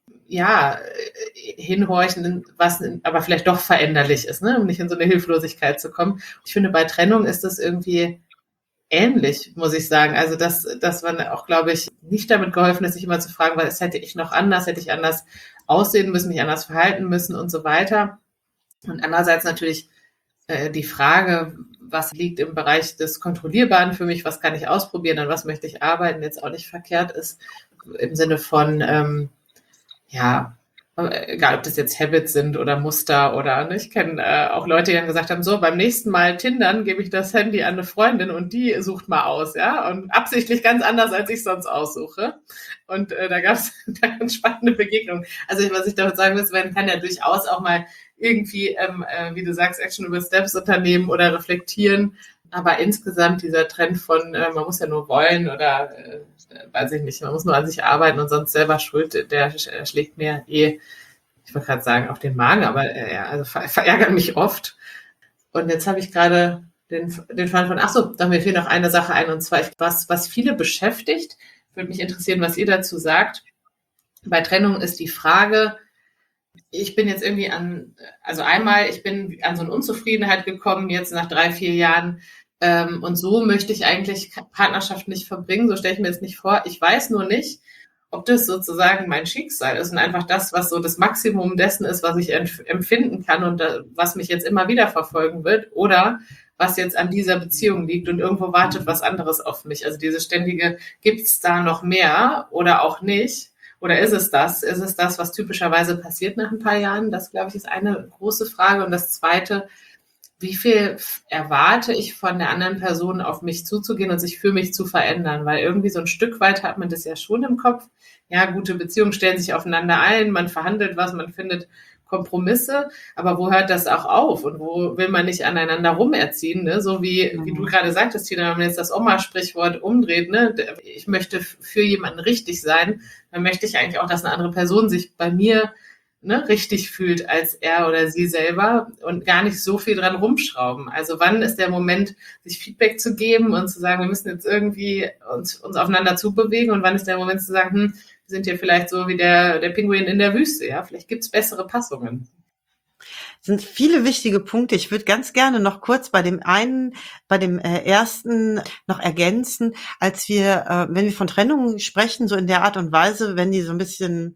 ja, hinhorchen, was aber vielleicht doch veränderlich ist, ne, um nicht in so eine Hilflosigkeit zu kommen. Ich finde, bei Trennung ist das irgendwie ähnlich, muss ich sagen. Also dass, dass man auch, glaube ich, nicht damit geholfen ist, sich immer zu fragen, was hätte ich noch anders, hätte ich anders aussehen müssen, mich anders verhalten müssen und so weiter. Und andererseits natürlich äh, die Frage, was liegt im Bereich des Kontrollierbaren für mich, was kann ich ausprobieren, an was möchte ich arbeiten, jetzt auch nicht verkehrt ist, im Sinne von, ähm, ja, egal ob das jetzt Habits sind oder Muster oder, ne, ich kenne äh, auch Leute, die dann gesagt haben, so, beim nächsten Mal Tindern gebe ich das Handy an eine Freundin und die sucht mal aus, ja, und absichtlich ganz anders, als ich sonst aussuche. Und äh, da gab es da ganz spannende Begegnungen. Also was ich damit sagen will, man kann ja durchaus auch mal irgendwie, ähm, äh, wie du sagst, Actionable Steps unternehmen oder reflektieren, aber insgesamt dieser Trend von, äh, man muss ja nur wollen oder äh, weiß ich nicht, man muss nur an sich arbeiten und sonst selber schuld, der schlägt mir eh, ich wollte gerade sagen, auf den Magen, aber äh, also ver verärgert mich oft. Und jetzt habe ich gerade den, den Fall von, ach so, da mir fehlt noch eine Sache ein, und zwar, was, was viele beschäftigt, würde mich interessieren, was ihr dazu sagt. Bei Trennung ist die Frage, ich bin jetzt irgendwie an, also einmal, ich bin an so eine Unzufriedenheit gekommen, jetzt nach drei, vier Jahren, ähm, und so möchte ich eigentlich Partnerschaft nicht verbringen, so stelle ich mir das nicht vor. Ich weiß nur nicht, ob das sozusagen mein Schicksal ist und einfach das, was so das Maximum dessen ist, was ich empfinden kann und uh, was mich jetzt immer wieder verfolgen wird, oder was jetzt an dieser Beziehung liegt und irgendwo wartet was anderes auf mich. Also diese ständige, gibt es da noch mehr oder auch nicht? Oder ist es das? Ist es das, was typischerweise passiert nach ein paar Jahren? Das, glaube ich, ist eine große Frage. Und das Zweite, wie viel erwarte ich von der anderen Person, auf mich zuzugehen und sich für mich zu verändern? Weil irgendwie so ein Stück weit hat man das ja schon im Kopf. Ja, gute Beziehungen stellen sich aufeinander ein, man verhandelt was, man findet Kompromisse, aber wo hört das auch auf und wo will man nicht aneinander rumerziehen, ne? So wie, wie du gerade sagtest, Tina, wenn man jetzt das Oma-Sprichwort umdreht, ne? Ich möchte für jemanden richtig sein, dann möchte ich eigentlich auch, dass eine andere Person sich bei mir, ne, richtig fühlt als er oder sie selber und gar nicht so viel dran rumschrauben. Also wann ist der Moment, sich Feedback zu geben und zu sagen, wir müssen jetzt irgendwie uns, uns aufeinander zubewegen, und wann ist der Moment zu sagen, hm, wir sind hier vielleicht so wie der, der Pinguin in der Wüste, ja, vielleicht gibt's bessere Passungen. Sind viele wichtige Punkte. Ich würde ganz gerne noch kurz bei dem einen, bei dem äh, ersten noch ergänzen, als wir, äh, wenn wir von Trennungen sprechen, so in der Art und Weise, wenn die so ein bisschen,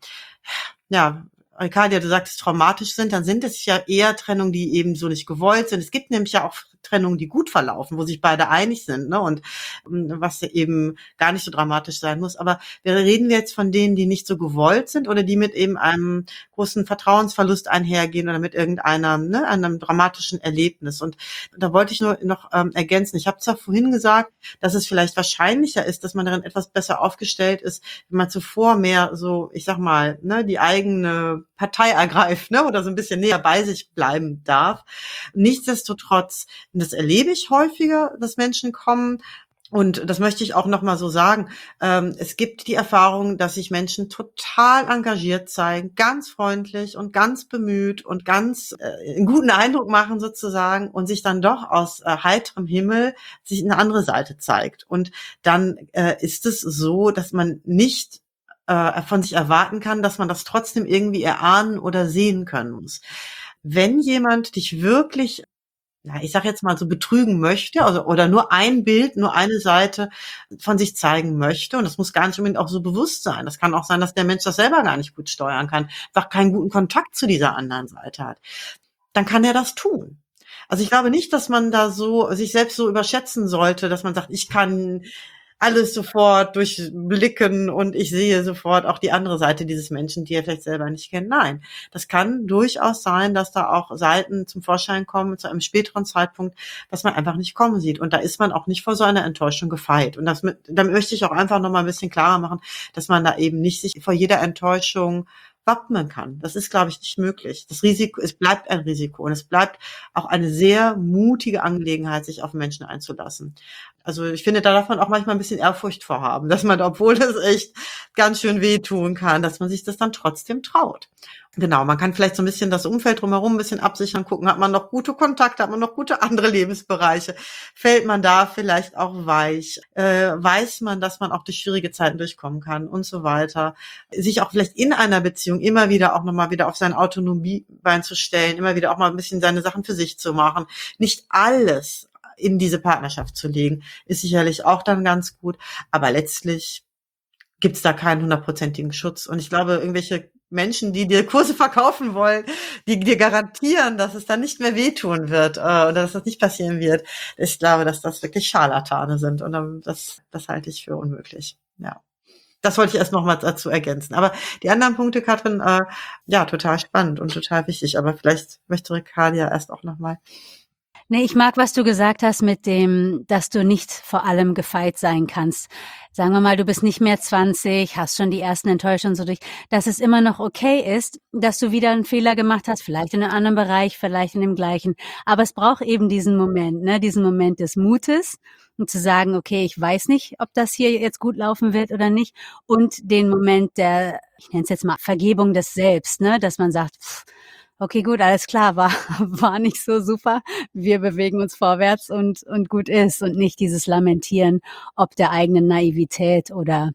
ja, Arcadia, du sagst, traumatisch sind, dann sind es ja eher Trennungen, die eben so nicht gewollt sind. Es gibt nämlich ja auch Trennungen, die gut verlaufen, wo sich beide einig sind, ne, und was eben gar nicht so dramatisch sein muss. Aber wir reden jetzt von denen, die nicht so gewollt sind oder die mit eben einem großen Vertrauensverlust einhergehen oder mit irgendeiner, ne, einem dramatischen Erlebnis. Und da wollte ich nur noch ähm, ergänzen. Ich habe zwar vorhin gesagt, dass es vielleicht wahrscheinlicher ist, dass man darin etwas besser aufgestellt ist, wenn man zuvor mehr so, ich sag mal, ne, die eigene Partei ergreift, ne, oder so ein bisschen näher bei sich bleiben darf. Nichtsdestotrotz, das erlebe ich häufiger, dass Menschen kommen. Und das möchte ich auch nochmal so sagen. Ähm, es gibt die Erfahrung, dass sich Menschen total engagiert zeigen, ganz freundlich und ganz bemüht und ganz äh, einen guten Eindruck machen sozusagen und sich dann doch aus äh, heiterem Himmel sich eine andere Seite zeigt. Und dann äh, ist es so, dass man nicht äh, von sich erwarten kann, dass man das trotzdem irgendwie erahnen oder sehen können muss. Wenn jemand dich wirklich, na, ich sag jetzt mal so, betrügen möchte, also oder nur ein Bild, nur eine Seite von sich zeigen möchte, und das muss gar nicht unbedingt auch so bewusst sein. Das kann auch sein, dass der Mensch das selber gar nicht gut steuern kann, einfach keinen guten Kontakt zu dieser anderen Seite hat. Dann kann er das tun. Also ich glaube nicht, dass man da so sich selbst so überschätzen sollte, dass man sagt, ich kann alles sofort durchblicken und ich sehe sofort auch die andere Seite dieses Menschen, die er vielleicht selber nicht kennt. Nein, das kann durchaus sein, dass da auch Seiten zum Vorschein kommen zu einem späteren Zeitpunkt, was man einfach nicht kommen sieht. Und da ist man auch nicht vor so einer Enttäuschung gefeit. Und das mit, damit möchte ich auch einfach nochmal ein bisschen klarer machen, dass man da eben nicht sich vor jeder Enttäuschung wappnen kann. Das ist, glaube ich, nicht möglich. Das Risiko, es bleibt ein Risiko und es bleibt auch eine sehr mutige Angelegenheit, sich auf Menschen einzulassen. Also ich finde, da darf man auch manchmal ein bisschen Ehrfurcht vorhaben, dass man, obwohl es echt ganz schön wehtun kann, dass man sich das dann trotzdem traut. Genau, man kann vielleicht so ein bisschen das Umfeld drumherum ein bisschen absichern, gucken, hat man noch gute Kontakte, hat man noch gute andere Lebensbereiche, fällt man da vielleicht auch weich, äh, weiß man, dass man auch durch schwierige Zeiten durchkommen kann und so weiter. Sich auch vielleicht in einer Beziehung immer wieder auch nochmal wieder auf seine Autonomiebein zu stellen, immer wieder auch mal ein bisschen seine Sachen für sich zu machen, nicht alles in diese Partnerschaft zu legen, ist sicherlich auch dann ganz gut, aber letztlich gibt's da keinen hundertprozentigen Schutz. Und ich glaube, irgendwelche Menschen, die dir Kurse verkaufen wollen, die dir garantieren, dass es dann nicht mehr wehtun wird äh, oder dass das nicht passieren wird, ich glaube, dass das wirklich Scharlatane sind. Und ähm, das, das halte ich für unmöglich. Ja. Das wollte ich erst noch mal dazu ergänzen. Aber die anderen Punkte, Katrin, äh, ja, total spannend und total wichtig. Aber vielleicht möchte Ricardia erst auch noch mal. Nee, ich mag, was du gesagt hast mit dem, dass du nicht vor allem gefeit sein kannst. Sagen wir mal, du bist nicht mehr zwanzig, hast schon die ersten Enttäuschungen so durch, dass es immer noch okay ist, dass du wieder einen Fehler gemacht hast, vielleicht in einem anderen Bereich, vielleicht in dem gleichen. Aber es braucht eben diesen Moment, ne, diesen Moment des Mutes, um zu sagen, okay, ich weiß nicht, ob das hier jetzt gut laufen wird oder nicht. Und den Moment der, ich nenne es jetzt mal Vergebung des Selbst, ne, dass man sagt, pff, okay, gut, alles klar, war, war nicht so super. Wir bewegen uns vorwärts und, und gut ist und nicht dieses Lamentieren, ob der eigenen Naivität oder,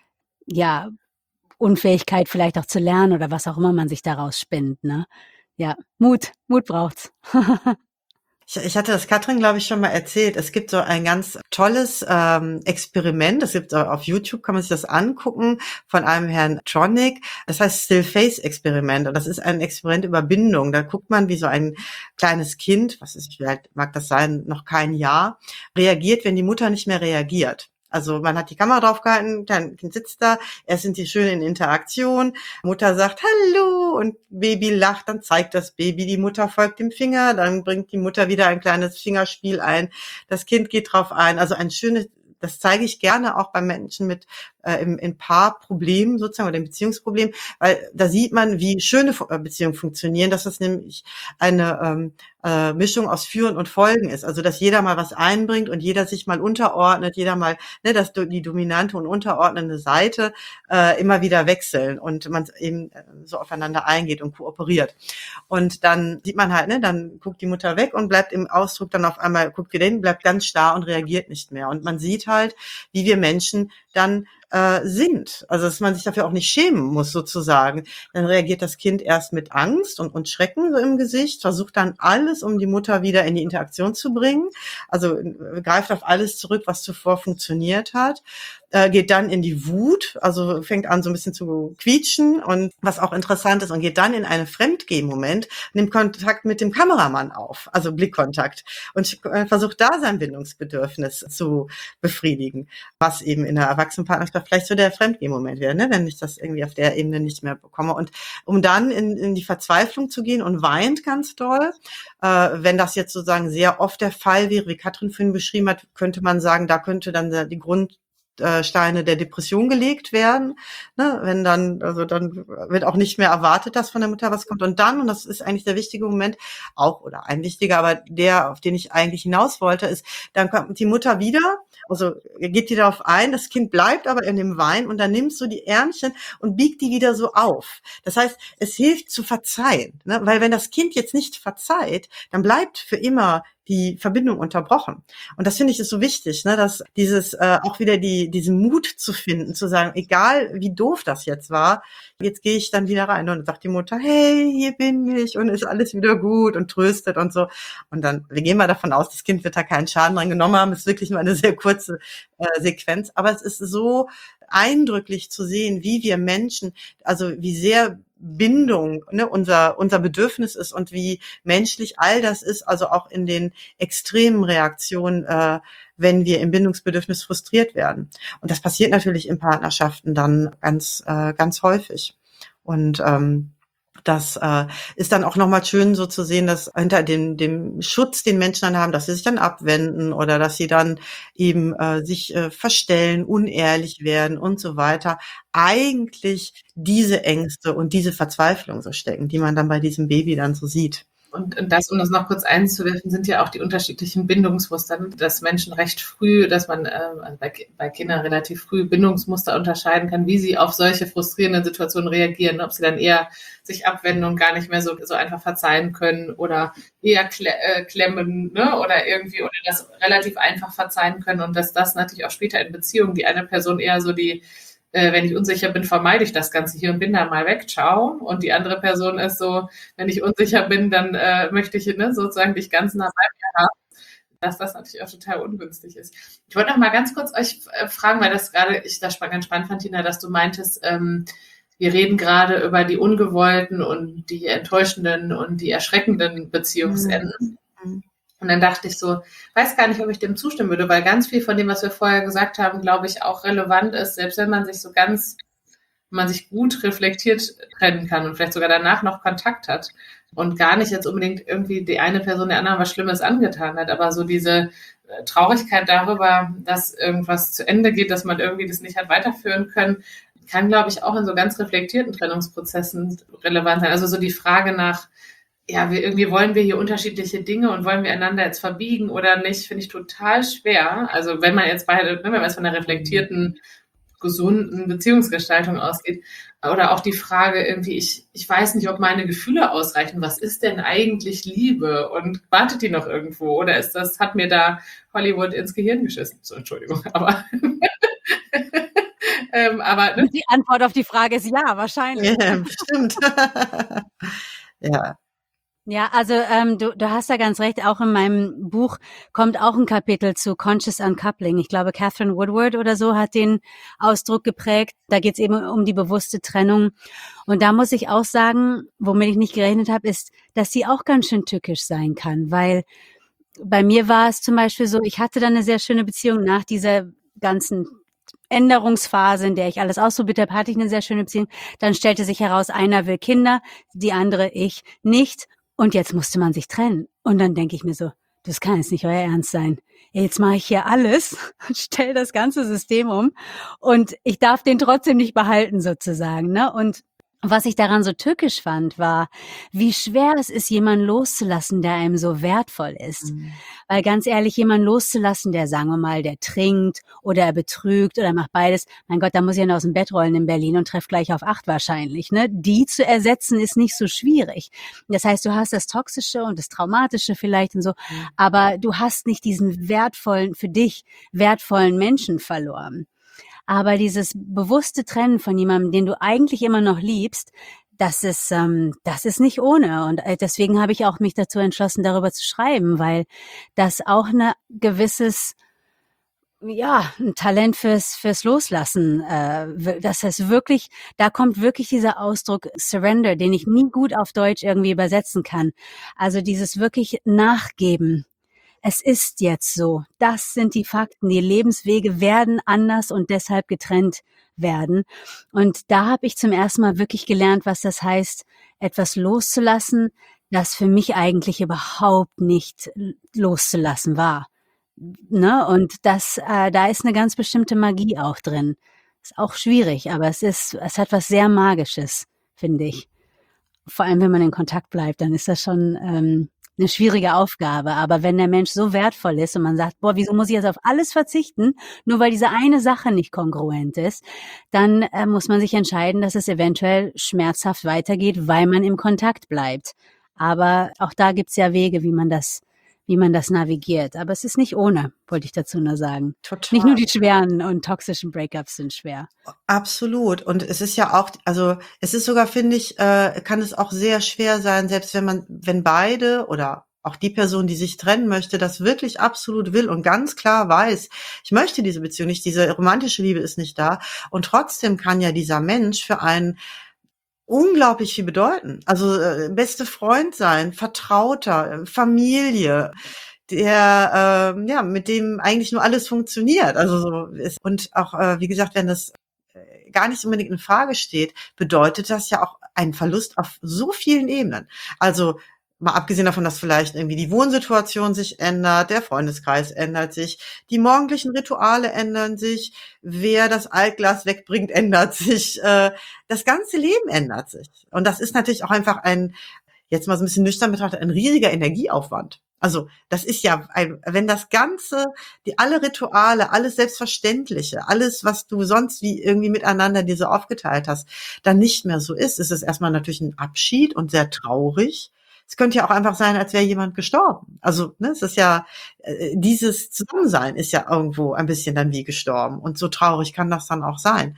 ja, Unfähigkeit vielleicht auch zu lernen oder was auch immer man sich daraus spinnt, ne? Ja, Mut, Mut braucht's. Ich, ich hatte das Katrin, glaube ich, schon mal erzählt. Es gibt so ein ganz tolles ähm, Experiment. Es gibt auf YouTube, kann man sich das angucken, von einem Herrn Tronick. Das heißt Still-Face-Experiment. Und das ist ein Experiment über Bindung. Da guckt man, wie so ein kleines Kind, was ist, wie alt mag das sein, noch kein Jahr, reagiert, wenn die Mutter nicht mehr reagiert. Also man hat die Kamera draufgehalten, dein Kind sitzt da, erst sind die schön in Interaktion, Mutter sagt Hallo und Baby lacht, dann zeigt das Baby, die Mutter folgt dem Finger, dann bringt die Mutter wieder ein kleines Fingerspiel ein, das Kind geht drauf ein, also ein schönes, das zeige ich gerne auch bei Menschen mit äh, im, in Paarproblemen sozusagen oder im Beziehungsproblem, weil da sieht man, wie schöne Beziehungen funktionieren, dass das nämlich eine ähm, äh, Mischung aus Führen und Folgen ist. Also dass jeder mal was einbringt und jeder sich mal unterordnet, jeder mal, ne, dass die dominante und unterordnende Seite äh, immer wieder wechseln und man eben so aufeinander eingeht und kooperiert. Und dann sieht man halt, ne, dann guckt die Mutter weg und bleibt im Ausdruck dann auf einmal, guckt wieder hin, bleibt ganz starr und reagiert nicht mehr. Und man sieht halt, wie wir Menschen dann äh, sind. Also dass man sich dafür auch nicht schämen muss sozusagen. Dann reagiert das Kind erst mit Angst und, und Schrecken so im Gesicht, versucht dann alles, um die Mutter wieder in die Interaktion zu bringen. Also äh, greift auf alles zurück, was zuvor funktioniert hat. Äh, geht dann in die Wut, also fängt an so ein bisschen zu quietschen und was auch interessant ist und geht dann in einen Fremdgeh-Moment, nimmt Kontakt mit dem Kameramann auf, also Blickkontakt und äh, versucht da sein Bindungsbedürfnis zu befriedigen, was eben in der Erwachsenenpartnerschaft vielleicht so der Fremdgeh-Moment wäre, ne, wenn ich das irgendwie auf der Ebene nicht mehr bekomme und um dann in, in die Verzweiflung zu gehen und weint ganz doll, äh, wenn das jetzt sozusagen sehr oft der Fall wäre, wie Katrin vorhin beschrieben hat, könnte man sagen, da könnte dann die Grund Steine der Depression gelegt werden, ne, wenn dann, also dann wird auch nicht mehr erwartet, dass von der Mutter was kommt und dann, und das ist eigentlich der wichtige Moment, auch, oder ein wichtiger, aber der, auf den ich eigentlich hinaus wollte, ist, dann kommt die Mutter wieder, also geht die darauf ein, das Kind bleibt aber in dem Wein und dann nimmst du die Ärmchen und biegt die wieder so auf. Das heißt, es hilft zu verzeihen, ne, weil wenn das Kind jetzt nicht verzeiht, dann bleibt für immer die Verbindung unterbrochen. Und das finde ich ist so wichtig, ne, dass dieses äh, auch wieder die diesen Mut zu finden, zu sagen, egal wie doof das jetzt war, jetzt gehe ich dann wieder rein und dann sagt die Mutter, hey, hier bin ich und ist alles wieder gut und tröstet und so. Und dann, wir gehen mal davon aus, das Kind wird da keinen Schaden dran genommen haben, es ist wirklich nur eine sehr kurze äh, Sequenz, aber es ist so eindrücklich zu sehen, wie wir Menschen, also wie sehr Bindung, ne, unser unser Bedürfnis ist und wie menschlich all das ist, also auch in den extremen Reaktionen, äh, wenn wir im Bindungsbedürfnis frustriert werden. Und das passiert natürlich in Partnerschaften dann ganz äh, ganz häufig. Und ähm, das äh, ist dann auch nochmal schön so zu sehen, dass hinter dem, dem Schutz, den Menschen dann haben, dass sie sich dann abwenden oder dass sie dann eben äh, sich äh, verstellen, unehrlich werden und so weiter, eigentlich diese Ängste und diese Verzweiflung so stecken, die man dann bei diesem Baby dann so sieht. Und, und das, um das noch kurz einzuwerfen, sind ja auch die unterschiedlichen Bindungsmuster, dass Menschen recht früh, dass man äh, also bei, bei Kindern relativ früh Bindungsmuster unterscheiden kann, wie sie auf solche frustrierenden Situationen reagieren, ob sie dann eher sich abwenden und gar nicht mehr so, so einfach verzeihen können oder eher kle äh, klemmen, ne, oder irgendwie, oder das relativ einfach verzeihen können und dass das natürlich auch später in Beziehungen die eine Person eher so die Äh, wenn ich unsicher bin, vermeide ich das Ganze hier und bin dann mal weg, ciao. Und die andere Person ist so, wenn ich unsicher bin, dann äh, möchte ich, ne, sozusagen dich ganz nah bei mir haben, dass das natürlich auch total ungünstig ist. Ich wollte noch mal ganz kurz euch äh, fragen, weil das gerade, ich das ganz spannend fand, Tina, dass du meintest, ähm, wir reden gerade über die ungewollten und die enttäuschenden und die erschreckenden Beziehungsenden. Mhm. Und dann dachte ich so, weiß gar nicht, ob ich dem zustimmen würde, weil ganz viel von dem, was wir vorher gesagt haben, glaube ich, auch relevant ist, selbst wenn man sich so ganz, wenn man sich gut reflektiert trennen kann und vielleicht sogar danach noch Kontakt hat und gar nicht jetzt unbedingt irgendwie die eine Person der anderen was Schlimmes angetan hat, aber so diese Traurigkeit darüber, dass irgendwas zu Ende geht, dass man irgendwie das nicht hat weiterführen können, kann, glaube ich, auch in so ganz reflektierten Trennungsprozessen relevant sein. Also so die Frage nach, ja, wir, irgendwie wollen wir hier unterschiedliche Dinge und wollen wir einander jetzt verbiegen oder nicht, finde ich total schwer. Also wenn man jetzt beide, wenn man jetzt von einer reflektierten, gesunden Beziehungsgestaltung ausgeht, oder auch die Frage irgendwie, ich, ich weiß nicht, ob meine Gefühle ausreichen. Was ist denn eigentlich Liebe? Und wartet die noch irgendwo? Oder ist das, hat mir da Hollywood ins Gehirn geschissen? So, Entschuldigung, aber... ähm, aber ne? Die Antwort auf die Frage ist ja, wahrscheinlich. Ja, bestimmt. Ja. Ja, also ähm, du, du hast ja ganz recht, auch in meinem Buch kommt auch ein Kapitel zu Conscious Uncoupling. Ich glaube, Catherine Woodward oder so hat den Ausdruck geprägt. Da geht es eben um die bewusste Trennung. Und da muss ich auch sagen, womit ich nicht gerechnet habe, ist, dass sie auch ganz schön tückisch sein kann. Weil bei mir war es zum Beispiel so, ich hatte dann eine sehr schöne Beziehung nach dieser ganzen Änderungsphase, in der ich alles ausprobiert habe, hatte ich eine sehr schöne Beziehung. Dann stellte sich heraus, einer will Kinder, die andere ich nicht. Und jetzt musste man sich trennen. Und dann denke ich mir so, das kann jetzt nicht euer Ernst sein. Jetzt mache ich hier alles, stelle das ganze System um und ich darf den trotzdem nicht behalten sozusagen, ne? Und was ich daran so tückisch fand, war, wie schwer es ist, jemanden loszulassen, der einem so wertvoll ist. Mhm. Weil ganz ehrlich, jemanden loszulassen, der, sagen wir mal, der trinkt oder er betrügt oder macht beides, mein Gott, da muss ich ja aus dem Bett rollen in Berlin und treffe gleich auf acht wahrscheinlich, ne? Die zu ersetzen ist nicht so schwierig. Das heißt, du hast das Toxische und das Traumatische vielleicht und so, Mhm. aber du hast nicht diesen wertvollen, für dich wertvollen Menschen verloren. Aber dieses bewusste Trennen von jemandem, den du eigentlich immer noch liebst, das ist, ähm, das ist nicht ohne. Und äh, deswegen habe ich auch mich dazu entschlossen, darüber zu schreiben, weil das auch eine gewisses, ja, ein Talent fürs fürs Loslassen. Äh, das heißt wirklich, da kommt wirklich dieser Ausdruck Surrender, den ich nie gut auf Deutsch irgendwie übersetzen kann. Also dieses wirklich Nachgeben. Es ist jetzt so. Das sind die Fakten. Die Lebenswege werden anders und deshalb getrennt werden. Und da habe ich zum ersten Mal wirklich gelernt, was das heißt, etwas loszulassen, das für mich eigentlich überhaupt nicht loszulassen war. Ne? Und das, äh, da ist eine ganz bestimmte Magie auch drin. Ist auch schwierig, aber es ist, es hat was sehr Magisches, finde ich. Vor allem, wenn man in Kontakt bleibt, dann ist das schon ähm, eine schwierige Aufgabe. Aber wenn der Mensch so wertvoll ist und man sagt, boah, wieso muss ich jetzt auf alles verzichten, nur weil diese eine Sache nicht kongruent ist, dann äh, muss man sich entscheiden, dass es eventuell schmerzhaft weitergeht, weil man im Kontakt bleibt. Aber auch da gibt's ja Wege, wie man das, wie man das navigiert. Aber es ist nicht ohne, wollte ich dazu nur sagen. Total. Nicht nur die schweren und toxischen Breakups sind schwer. Absolut. Und es ist ja auch, also es ist sogar, finde ich, äh, kann es auch sehr schwer sein, selbst wenn man, wenn beide oder auch die Person, die sich trennen möchte, das wirklich absolut will und ganz klar weiß, ich möchte diese Beziehung nicht, diese romantische Liebe ist nicht da. Und trotzdem kann ja dieser Mensch für einen unglaublich viel bedeuten. Also äh, beste Freund sein, Vertrauter, äh, Familie, der ähm, ja mit dem eigentlich nur alles funktioniert. Also so ist und auch äh, wie gesagt, wenn das äh, gar nicht unbedingt in Frage steht, bedeutet das ja auch einen Verlust auf so vielen Ebenen. Also mal abgesehen davon, dass vielleicht irgendwie die Wohnsituation sich ändert, der Freundeskreis ändert sich, die morgendlichen Rituale ändern sich, wer das Altglas wegbringt, ändert sich, äh, das ganze Leben ändert sich. Und das ist natürlich auch einfach ein, jetzt mal so ein bisschen nüchtern betrachtet, ein riesiger Energieaufwand. Also das ist ja, ein, wenn das Ganze, die alle Rituale, alles Selbstverständliche, alles, was du sonst wie irgendwie miteinander dir so aufgeteilt hast, dann nicht mehr so ist, ist es erstmal natürlich ein Abschied und sehr traurig. Es könnte ja auch einfach sein, als wäre jemand gestorben. Also ne, es ist ja, äh, dieses Zusammensein ist ja irgendwo ein bisschen dann wie gestorben. Und so traurig kann das dann auch sein.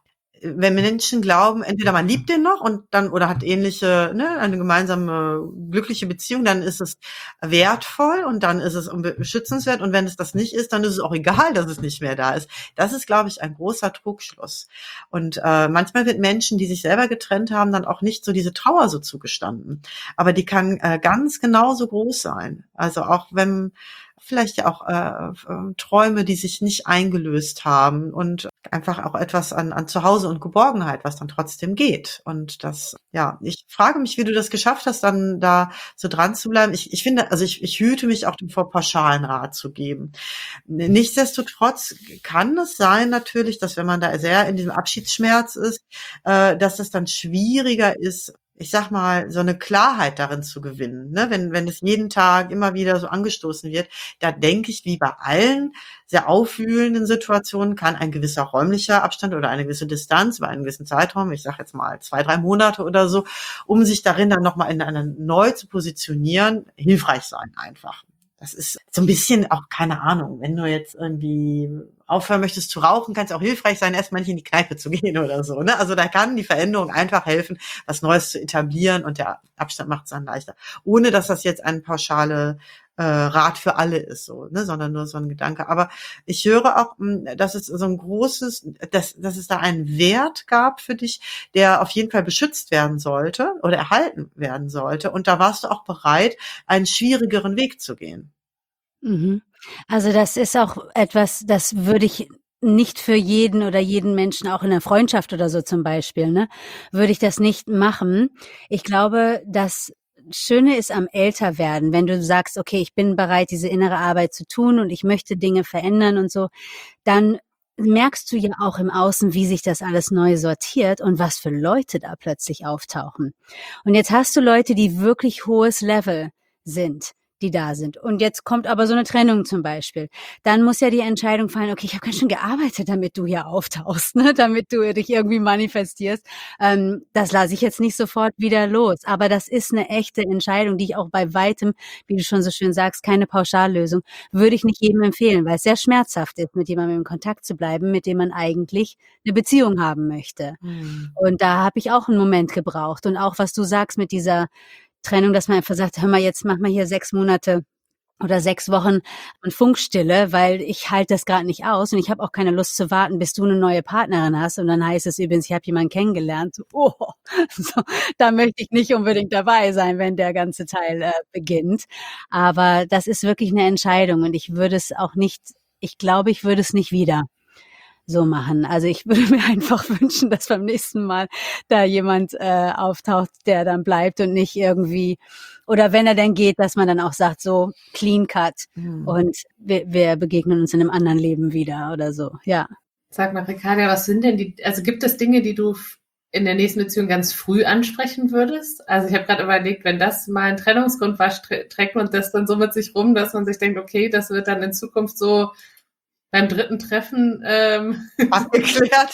Wenn Menschen glauben, entweder man liebt den noch und dann oder hat ähnliche, ne, eine gemeinsame glückliche Beziehung, dann ist es wertvoll und dann ist es schützenswert und wenn es das nicht ist, dann ist es auch egal, dass es nicht mehr da ist. Das ist, glaube ich, ein großer Trugschluss. Und äh, manchmal wird Menschen, die sich selber getrennt haben, dann auch nicht so diese Trauer so zugestanden. Aber die kann äh, ganz genauso groß sein. Also auch wenn vielleicht ja auch äh, äh, Träume, die sich nicht eingelöst haben und einfach auch etwas an, an Zuhause und Geborgenheit, was dann trotzdem geht. Und das, ja, ich frage mich, wie du das geschafft hast, dann da so dran zu bleiben. Ich, ich finde, also ich, ich hüte mich auch davor, pauschalen Rat zu geben. Nichtsdestotrotz kann es sein natürlich, dass wenn man da sehr in diesem Abschiedsschmerz ist, äh, dass es dann schwieriger ist, ich sag mal, so eine Klarheit darin zu gewinnen, ne? Wenn, wenn es jeden Tag immer wieder so angestoßen wird, da denke ich, wie bei allen sehr aufwühlenden Situationen kann ein gewisser räumlicher Abstand oder eine gewisse Distanz über einen gewissen Zeitraum, ich sage jetzt mal zwei, drei Monate oder so, um sich darin dann nochmal in einer neu zu positionieren, hilfreich sein einfach. Das ist so ein bisschen auch, keine Ahnung, wenn du jetzt irgendwie aufhören möchtest zu rauchen, kann es auch hilfreich sein, erstmal nicht in die Kneipe zu gehen oder so, ne? Also da kann die Veränderung einfach helfen, was Neues zu etablieren und der Abstand macht es dann leichter. Ohne, dass das jetzt ein pauschale äh, Rat für alle ist, so, ne? Sondern nur so ein Gedanke. Aber ich höre auch, mh, dass es so ein großes, dass, dass es da einen Wert gab für dich, der auf jeden Fall beschützt werden sollte oder erhalten werden sollte. Und da warst du auch bereit, einen schwierigeren Weg zu gehen. Mhm. Also das ist auch etwas, das würde ich nicht für jeden oder jeden Menschen, auch in der Freundschaft oder so zum Beispiel, ne, würde ich das nicht machen. Ich glaube, das Schöne ist am Älterwerden, wenn du sagst, okay, ich bin bereit, diese innere Arbeit zu tun und ich möchte Dinge verändern und so, dann merkst du ja auch im Außen, wie sich das alles neu sortiert und was für Leute da plötzlich auftauchen. Und jetzt hast du Leute, die wirklich hohes Level sind, die da sind. Und jetzt kommt aber so eine Trennung zum Beispiel. Dann muss ja die Entscheidung fallen, okay, ich habe ganz schön gearbeitet, damit du hier auftauchst, ne? Damit du dich irgendwie manifestierst. Ähm, das lasse ich jetzt nicht sofort wieder los. Aber das ist eine echte Entscheidung, die ich auch bei weitem, wie du schon so schön sagst, keine Pauschallösung, würde ich nicht jedem empfehlen, weil es sehr schmerzhaft ist, mit jemandem in Kontakt zu bleiben, mit dem man eigentlich eine Beziehung haben möchte. Mhm. Und da habe ich auch einen Moment gebraucht. Und auch, was du sagst mit dieser Trennung, dass man einfach sagt, hör mal, jetzt mach mal hier sechs Monate oder sechs Wochen und Funkstille, weil ich halte das gerade nicht aus und ich habe auch keine Lust zu warten, bis du eine neue Partnerin hast. Und dann heißt es übrigens, ich habe jemanden kennengelernt. So, oh, so, da möchte ich nicht unbedingt dabei sein, wenn der ganze Teil äh, beginnt. Aber das ist wirklich eine Entscheidung und ich würde es auch nicht, ich glaube, ich würde es nicht wieder so machen. Also ich würde mir einfach wünschen, dass beim nächsten Mal da jemand äh, auftaucht, der dann bleibt und nicht irgendwie, oder wenn er denn geht, dass man dann auch sagt, so clean cut Mhm. und wir, wir begegnen uns in einem anderen Leben wieder oder so, ja. Sag mal, Ricarda, was sind denn die, also gibt es Dinge, die du in der nächsten Beziehung ganz früh ansprechen würdest? Also ich habe gerade überlegt, wenn das mal ein Trennungsgrund war, trägt man das dann so mit sich rum, dass man sich denkt, okay, das wird dann in Zukunft so beim dritten Treffen ähm, Abgeklärt.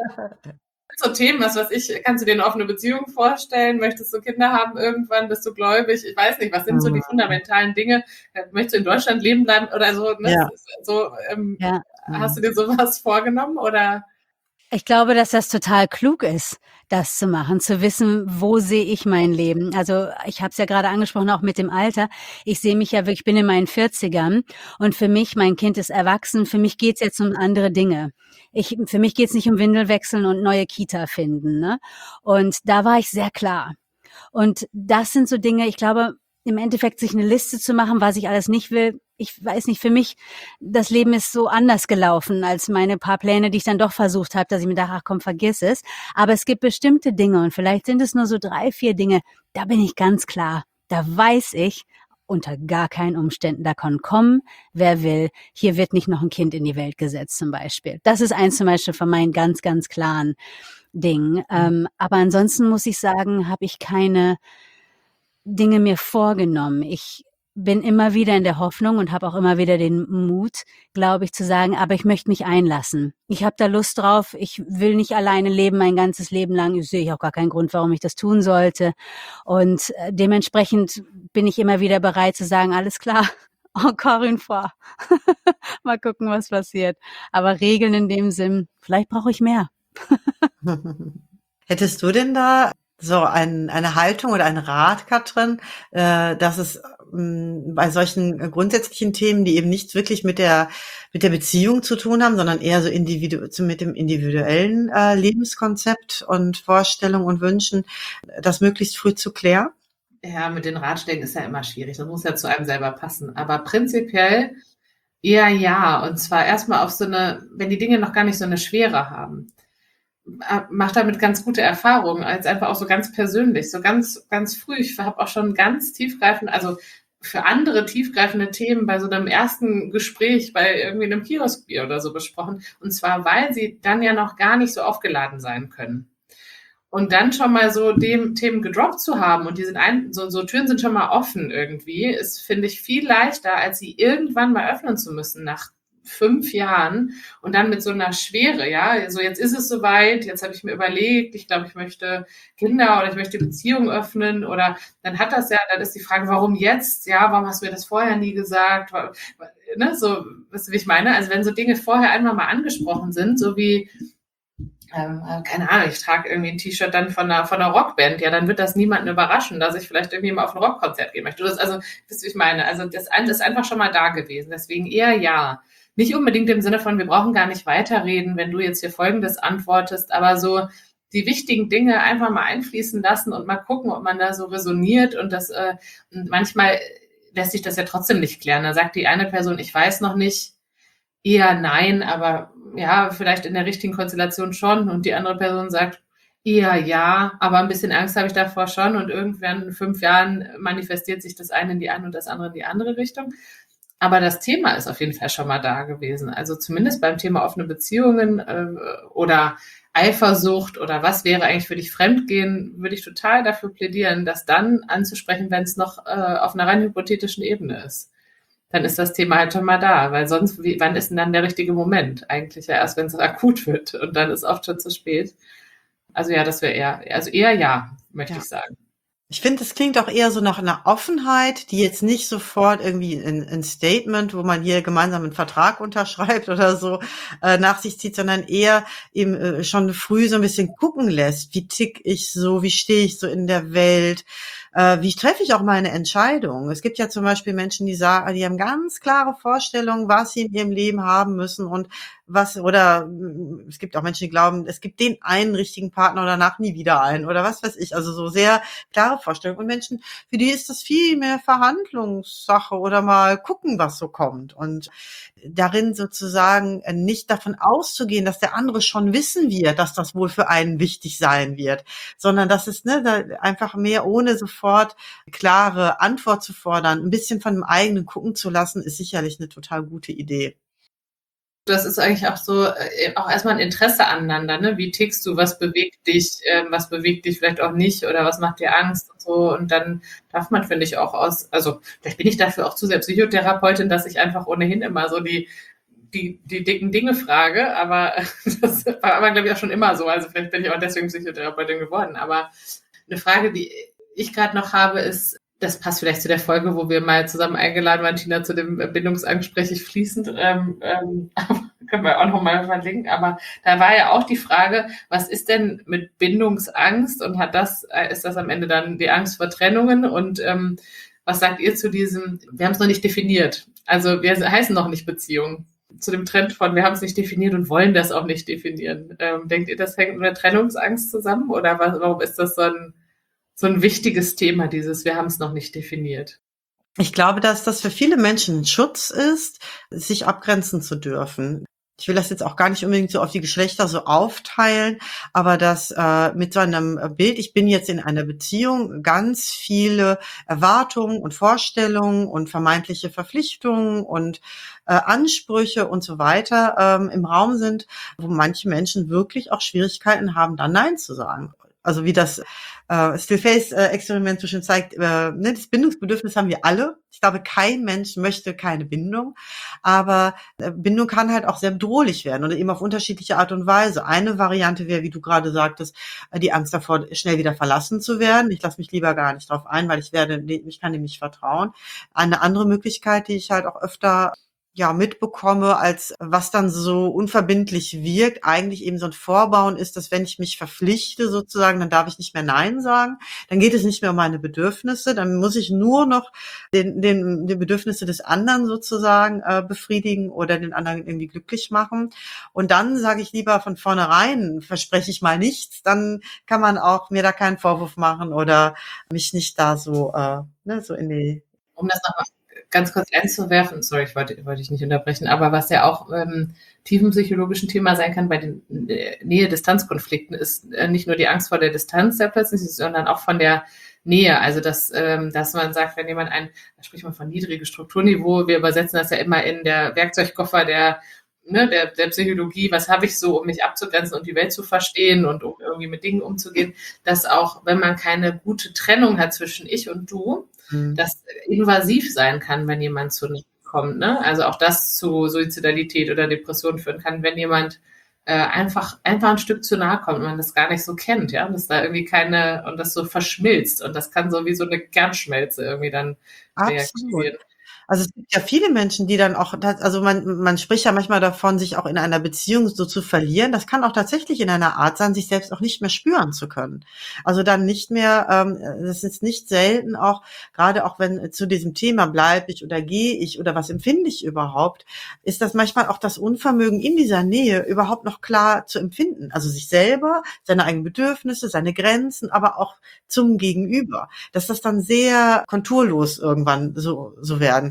so Themen, was weiß ich, kannst du dir eine offene Beziehung vorstellen? Möchtest du Kinder haben irgendwann? Bist du gläubig? Ich weiß nicht, was sind so die fundamentalen Dinge? Möchtest du in Deutschland leben bleiben oder so? Ne? Ja. So ähm, Ja. hast du dir sowas vorgenommen oder? Ich glaube, dass das total klug ist, das zu machen, zu wissen, wo sehe ich mein Leben. Also ich habe es ja gerade angesprochen, auch mit dem Alter. Ich sehe mich ja wirklich, ich bin in meinen vierzigern und für mich, mein Kind ist erwachsen, für mich geht's jetzt um andere Dinge. Ich, für mich geht's nicht um Windel wechseln und neue Kita finden. Ne? Und da war ich sehr klar. Und das sind so Dinge, ich glaube, im Endeffekt sich eine Liste zu machen, was ich alles nicht will. Ich weiß nicht, für mich, das Leben ist so anders gelaufen als meine paar Pläne, die ich dann doch versucht habe, dass ich mir dachte, ach komm, vergiss es. Aber es gibt bestimmte Dinge und vielleicht sind es nur so drei, vier Dinge, da bin ich ganz klar. Da weiß ich, unter gar keinen Umständen, da kann kommen, wer will. Hier wird nicht noch ein Kind in die Welt gesetzt zum Beispiel. Das ist eins zum Beispiel von meinen ganz, ganz klaren Dingen. Ähm, aber ansonsten muss ich sagen, habe ich keine Dinge mir vorgenommen. Ich bin immer wieder in der Hoffnung und habe auch immer wieder den Mut, glaube ich, zu sagen, aber ich möchte mich einlassen. Ich habe da Lust drauf. Ich will nicht alleine leben mein ganzes Leben lang. Ich sehe auch gar keinen Grund, warum ich das tun sollte. Und äh, dementsprechend bin ich immer wieder bereit zu sagen, alles klar, encore une fois. Mal gucken, was passiert. Aber Regeln in dem Sinn, vielleicht brauche ich mehr. Hättest du denn da so ein, eine Haltung oder einen Rat, Katrin, äh, dass es mh, bei solchen äh, grundsätzlichen Themen, die eben nichts wirklich mit der mit der Beziehung zu tun haben, sondern eher so individu zu- mit dem individuellen äh, Lebenskonzept und Vorstellungen und Wünschen, das möglichst früh zu klären? Ja, mit den Ratschlägen ist ja immer schwierig. Das muss ja zu einem selber passen. Aber prinzipiell eher ja. Und zwar erstmal auf so eine, wenn die Dinge noch gar nicht so eine Schwere haben. Mache damit ganz gute Erfahrungen, als einfach auch so ganz persönlich, so ganz, ganz früh. Ich habe auch schon ganz tiefgreifend, also für andere tiefgreifende Themen bei so einem ersten Gespräch bei irgendwie einem Kioskbier oder so besprochen. Und zwar, weil sie dann ja noch gar nicht so aufgeladen sein können. Und dann schon mal so dem Themen gedroppt zu haben und die sind ein, so, so Türen sind schon mal offen irgendwie, ist, finde ich, viel leichter, als sie irgendwann mal öffnen zu müssen nach fünf Jahren und dann mit so einer Schwere, ja, also jetzt ist es soweit, jetzt habe ich mir überlegt, ich glaube, ich möchte Kinder oder ich möchte Beziehungen öffnen oder dann hat das ja, dann ist die Frage, warum jetzt, ja, warum hast du mir das vorher nie gesagt, ne, so, weißt du, wie ich meine, also wenn so Dinge vorher einmal mal angesprochen sind, so wie Ähm, keine Ahnung, ich trage irgendwie ein T-Shirt dann von einer, von einer Rockband, ja, dann wird das niemanden überraschen, dass ich vielleicht irgendwie mal auf ein Rockkonzert gehen möchte. Das, also, wisst ihr, wie ich meine? Also, das ist einfach schon mal da gewesen. Deswegen eher ja. Nicht unbedingt im Sinne von, wir brauchen gar nicht weiterreden, wenn du jetzt hier Folgendes antwortest, aber so die wichtigen Dinge einfach mal einfließen lassen und mal gucken, ob man da so resoniert und das, äh, und manchmal lässt sich das ja trotzdem nicht klären. Da sagt die eine Person, ich weiß noch nicht, eher nein, aber ja, vielleicht in der richtigen Konstellation schon. Und die andere Person sagt eher ja, aber ein bisschen Angst habe ich davor schon. Und irgendwann in fünf Jahren manifestiert sich das eine in die eine und das andere in die andere Richtung. Aber das Thema ist auf jeden Fall schon mal da gewesen. Also zumindest beim Thema offene Beziehungen äh, oder Eifersucht oder was wäre eigentlich für dich Fremdgehen, würde ich total dafür plädieren, das dann anzusprechen, wenn es noch äh, auf einer rein hypothetischen Ebene ist. Dann ist das Thema halt schon mal da, weil sonst, wie, wann ist denn dann der richtige Moment? Eigentlich ja erst, wenn es akut wird und dann ist oft schon zu spät. Also ja, das wäre eher, also eher ja, möchte Ja. ich sagen. Ich finde, es klingt auch eher so nach einer Offenheit, die jetzt nicht sofort irgendwie ein, ein Statement, wo man hier gemeinsam einen Vertrag unterschreibt oder so, äh, nach sich zieht, sondern eher eben äh, schon früh so ein bisschen gucken lässt, wie tick ich so, wie stehe ich so in der Welt, äh, wie treffe ich auch meine Entscheidungen. Es gibt ja zum Beispiel Menschen, die sagen, die haben ganz klare Vorstellungen, was sie in ihrem Leben haben müssen und was, oder mm, es gibt auch Menschen, die glauben, es gibt den einen richtigen Partner und danach nie wieder einen oder was weiß ich, also so sehr klare Vorstellungen. Und Menschen, für die ist das viel mehr Verhandlungssache oder mal gucken, was so kommt. Und darin sozusagen nicht davon auszugehen, dass der andere schon wissen wird, dass das wohl für einen wichtig sein wird, sondern dass es ne, da einfach mehr ohne sofort klare Antwort zu fordern, ein bisschen von dem eigenen gucken zu lassen, ist sicherlich eine total gute Idee. Das ist eigentlich auch so, äh, auch erstmal ein Interesse aneinander, ne? Wie tickst du, was bewegt dich, ähm, was bewegt dich vielleicht auch nicht oder was macht dir Angst und so. Und dann darf man, finde ich, auch aus, also vielleicht bin ich dafür auch zu sehr Psychotherapeutin, dass ich einfach ohnehin immer so die, die, die dicken Dinge frage, aber das war aber, glaube ich, auch schon immer so. Also vielleicht bin ich auch deswegen Psychotherapeutin geworden. Aber eine Frage, die ich gerade noch habe, ist, das passt vielleicht zu der Folge, wo wir mal zusammen eingeladen waren, Tina, zu dem Bindungsangst spreche ich fließend, ähm, ähm, können wir auch nochmal verlinken, aber da war ja auch die Frage, was ist denn mit Bindungsangst und hat das, ist das am Ende dann die Angst vor Trennungen und ähm, was sagt ihr zu diesem, wir haben es noch nicht definiert, also wir heißen noch nicht Beziehung, zu dem Trend von, wir haben es nicht definiert und wollen das auch nicht definieren. Ähm, denkt ihr, das hängt mit der Trennungsangst zusammen oder was, warum ist das so ein so ein wichtiges Thema, dieses, wir haben es noch nicht definiert? Ich glaube, dass das für viele Menschen ein Schutz ist, sich abgrenzen zu dürfen. Ich will das jetzt auch gar nicht unbedingt so auf die Geschlechter so aufteilen, aber dass äh, mit so einem Bild, ich bin jetzt in einer Beziehung, ganz viele Erwartungen und Vorstellungen und vermeintliche Verpflichtungen und äh, Ansprüche und so weiter ähm, im Raum sind, wo manche Menschen wirklich auch Schwierigkeiten haben, da Nein zu sagen. Also wie das äh, Still-Face-Experiment so schön zeigt, äh, ne, das Bindungsbedürfnis haben wir alle. Ich glaube, kein Mensch möchte keine Bindung, aber äh, Bindung kann halt auch sehr bedrohlich werden oder eben auf unterschiedliche Art und Weise. Eine Variante wäre, wie du gerade sagtest, äh, die Angst davor, schnell wieder verlassen zu werden. Ich lasse mich lieber gar nicht drauf ein, weil ich werde, ich kann dem nicht vertrauen. Eine andere Möglichkeit, die ich halt auch öfter ja mitbekomme, als was dann so unverbindlich wirkt, eigentlich eben so ein Vorbauen ist, dass wenn ich mich verpflichte sozusagen, dann darf ich nicht mehr Nein sagen, dann geht es nicht mehr um meine Bedürfnisse, dann muss ich nur noch den, den, die Bedürfnisse des anderen sozusagen äh, befriedigen oder den anderen irgendwie glücklich machen. Und dann sage ich lieber von vornherein, verspreche ich mal nichts, dann kann man auch mir da keinen Vorwurf machen oder mich nicht da so, äh, ne, so in die... Um das nochmal ganz kurz einzuwerfen, sorry, ich wollte, wollte ich nicht unterbrechen, aber was ja auch ähm, tiefenpsychologischen Thema sein kann bei den äh, Nähe-Distanz-Konflikten, ist äh, nicht nur die Angst vor der Distanz der plötzlich, sondern auch von der Nähe. Also dass, ähm, dass man sagt, wenn jemand ein, da spricht man von niedriges Strukturniveau, wir übersetzen das ja immer in der Werkzeugkoffer der Ne, der, der Psychologie, was habe ich so, um mich abzugrenzen und die Welt zu verstehen und um irgendwie mit Dingen umzugehen, dass auch, wenn man keine gute Trennung hat zwischen ich und du, mhm. das invasiv sein kann, wenn jemand zu nahe kommt. Ne? Also auch das zu Suizidalität oder Depression führen kann, wenn jemand äh, einfach, einfach ein Stück zu nahe kommt und man das gar nicht so kennt, ja, und dass da irgendwie keine, und das so verschmilzt und das kann so wie so eine Kernschmelze irgendwie dann reaktivieren. Also es gibt ja viele Menschen, die dann auch, also man, man spricht ja manchmal davon, sich auch in einer Beziehung so zu verlieren. Das kann auch tatsächlich in einer Art sein, sich selbst auch nicht mehr spüren zu können. Also dann nicht mehr, ähm, das ist nicht selten auch, gerade auch wenn zu diesem Thema bleibe ich oder gehe ich oder was empfinde ich überhaupt, ist das manchmal auch das Unvermögen in dieser Nähe überhaupt noch klar zu empfinden. Also sich selber, seine eigenen Bedürfnisse, seine Grenzen, aber auch zum Gegenüber. Dass das dann sehr konturlos irgendwann so, so werden kann.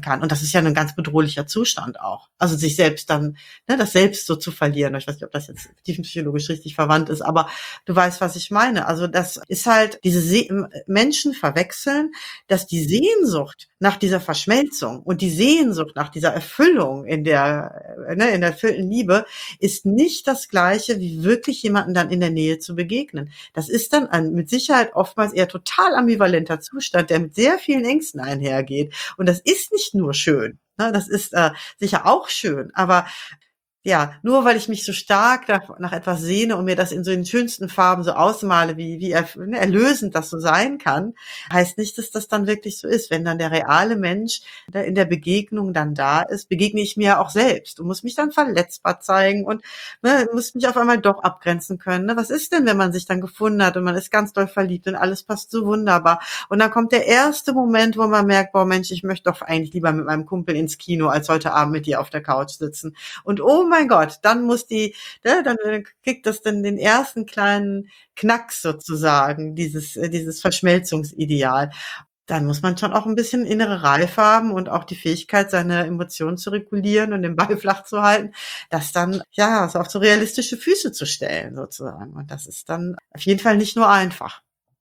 kann. Und das ist ja ein ganz bedrohlicher Zustand auch. Also sich selbst dann, ne, das selbst so zu verlieren. Ich weiß nicht, ob das jetzt tiefenpsychologisch richtig verwandt ist, aber du weißt, was ich meine. Also das ist halt, diese Se- Menschen verwechseln, dass die Sehnsucht nach dieser Verschmelzung und die Sehnsucht nach dieser Erfüllung in der, ne, in der erfüllten Liebe ist nicht das Gleiche, wie wirklich jemanden dann in der Nähe zu begegnen. Das ist dann ein, mit Sicherheit oftmals eher total ambivalenter Zustand, der mit sehr vielen Ängsten einhergeht. Und das ist nicht nur schön. Ne, das ist äh, sicher auch schön, aber ja, nur weil ich mich so stark nach, nach etwas sehne und mir das in so den schönsten Farben so ausmale, wie, wie er, ne, erlösend das so sein kann, heißt nicht, dass das dann wirklich so ist. Wenn dann der reale Mensch der in der Begegnung dann da ist, begegne ich mir auch selbst und muss mich dann verletzbar zeigen und ne, muss mich auf einmal doch abgrenzen können. Ne? Was ist denn, wenn man sich dann gefunden hat und man ist ganz doll verliebt und alles passt so wunderbar? Und dann kommt der erste Moment, wo man merkt, boah Mensch, ich möchte doch eigentlich lieber mit meinem Kumpel ins Kino, als heute Abend mit dir auf der Couch sitzen. Und oh mein Gott, dann muss die, ne, dann kriegt das dann den ersten kleinen Knacks sozusagen, dieses, äh, dieses Verschmelzungsideal. Dann muss man schon auch ein bisschen innere Reife haben und auch die Fähigkeit, seine Emotionen zu regulieren und den Ball flach zu halten, das dann, ja, so auf so realistische Füße zu stellen sozusagen. Und das ist dann auf jeden Fall nicht nur einfach.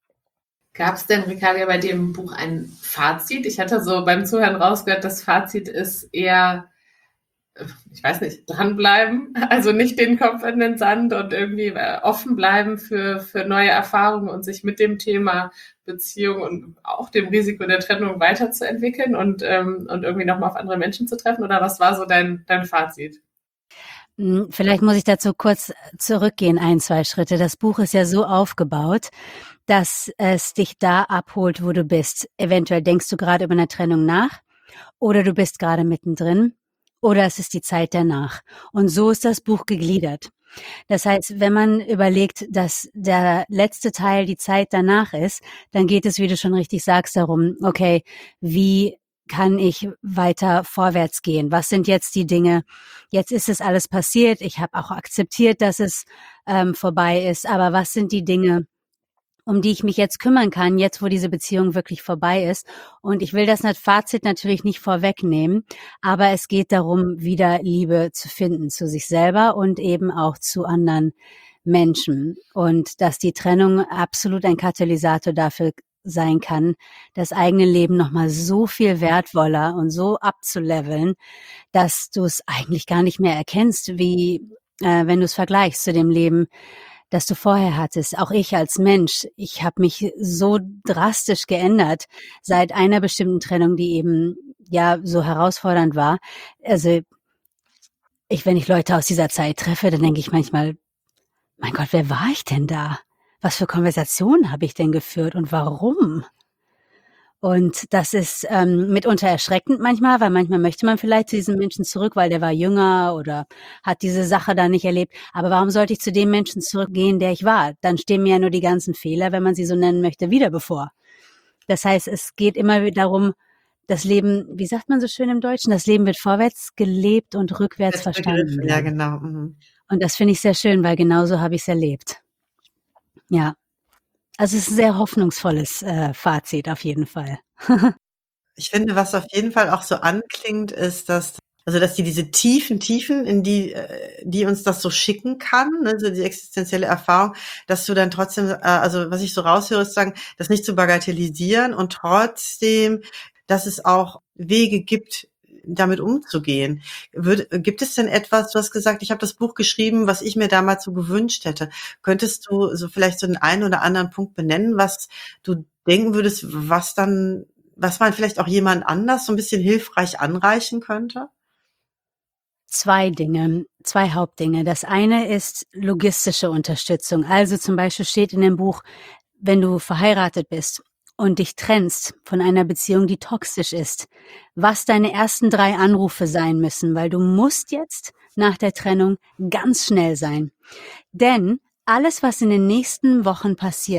Gab es denn, Ricarda, bei dem Buch ein Fazit? Ich hatte so beim Zuhören rausgehört, das Fazit ist eher, ich weiß nicht, dranbleiben, also nicht den Kopf in den Sand und irgendwie offen bleiben für, für neue Erfahrungen und sich mit dem Thema Beziehung und auch dem Risiko der Trennung weiterzuentwickeln und, ähm, und irgendwie nochmal auf andere Menschen zu treffen? Oder was war so dein, dein Fazit? Vielleicht muss ich dazu kurz zurückgehen, ein, zwei Schritte. Das Buch ist ja so aufgebaut, dass es dich da abholt, wo du bist. Eventuell denkst du gerade über eine Trennung nach oder du bist gerade mittendrin. Oder es ist die Zeit danach. Und so ist das Buch gegliedert. Das heißt, wenn man überlegt, dass der letzte Teil die Zeit danach ist, dann geht es, wie du schon richtig sagst, darum, okay, wie kann ich weiter vorwärts gehen? Was sind jetzt die Dinge? Jetzt ist es alles passiert. Ich habe auch akzeptiert, dass es ähm, vorbei ist. Aber was sind die Dinge, um die ich mich jetzt kümmern kann, jetzt wo diese Beziehung wirklich vorbei ist? Und ich will das Fazit natürlich nicht vorwegnehmen, aber es geht darum, wieder Liebe zu finden zu sich selber und eben auch zu anderen Menschen. Und dass die Trennung absolut ein Katalysator dafür sein kann, das eigene Leben nochmal so viel wertvoller und so abzuleveln, dass du es eigentlich gar nicht mehr erkennst, wie äh, wenn du es vergleichst zu dem Leben, das du vorher hattest. Auch ich als Mensch, ich habe mich so drastisch geändert seit einer bestimmten Trennung, die eben ja so herausfordernd war. Also ich, wenn ich Leute aus dieser Zeit treffe, dann denke ich manchmal, mein Gott, wer war ich denn da? Was für Konversationen habe ich denn geführt und warum? Und das ist ähm, mitunter erschreckend manchmal, weil manchmal möchte man vielleicht zu diesem Menschen zurück, weil der war jünger oder hat diese Sache da nicht erlebt. Aber warum sollte ich zu dem Menschen zurückgehen, der ich war? Dann stehen mir ja nur die ganzen Fehler, wenn man sie so nennen möchte, wieder bevor. Das heißt, es geht immer wieder darum, das Leben, wie sagt man so schön im Deutschen, das Leben wird vorwärts gelebt und rückwärts verstanden. Ja, genau. Mhm. Und das finde ich sehr schön, weil genauso habe ich es erlebt. Ja. Also es ist ein sehr hoffnungsvolles äh, Fazit auf jeden Fall. Ich finde, was auf jeden Fall auch so anklingt, ist, dass also dass die diese tiefen Tiefen, in die äh, die uns das so schicken kann, ne, so die existenzielle Erfahrung, dass du dann trotzdem, äh, also was ich so raushöre, ist sagen, das nicht zu bagatellisieren und trotzdem, dass es auch Wege gibt, damit umzugehen. Würde, gibt es denn etwas, du hast gesagt, ich habe das Buch geschrieben, was ich mir damals so gewünscht hätte. Könntest du so vielleicht so den einen oder anderen Punkt benennen, was du denken würdest, was dann, was man vielleicht auch jemand anders so ein bisschen hilfreich anreichen könnte? Zwei Dinge, zwei Hauptdinge. Das eine ist logistische Unterstützung. Also zum Beispiel steht in dem Buch, wenn du verheiratet bist und dich trennst von einer Beziehung, die toxisch ist, was deine ersten drei Anrufe sein müssen, weil du musst jetzt nach der Trennung ganz schnell sein. Denn alles, was in den nächsten Wochen passiert,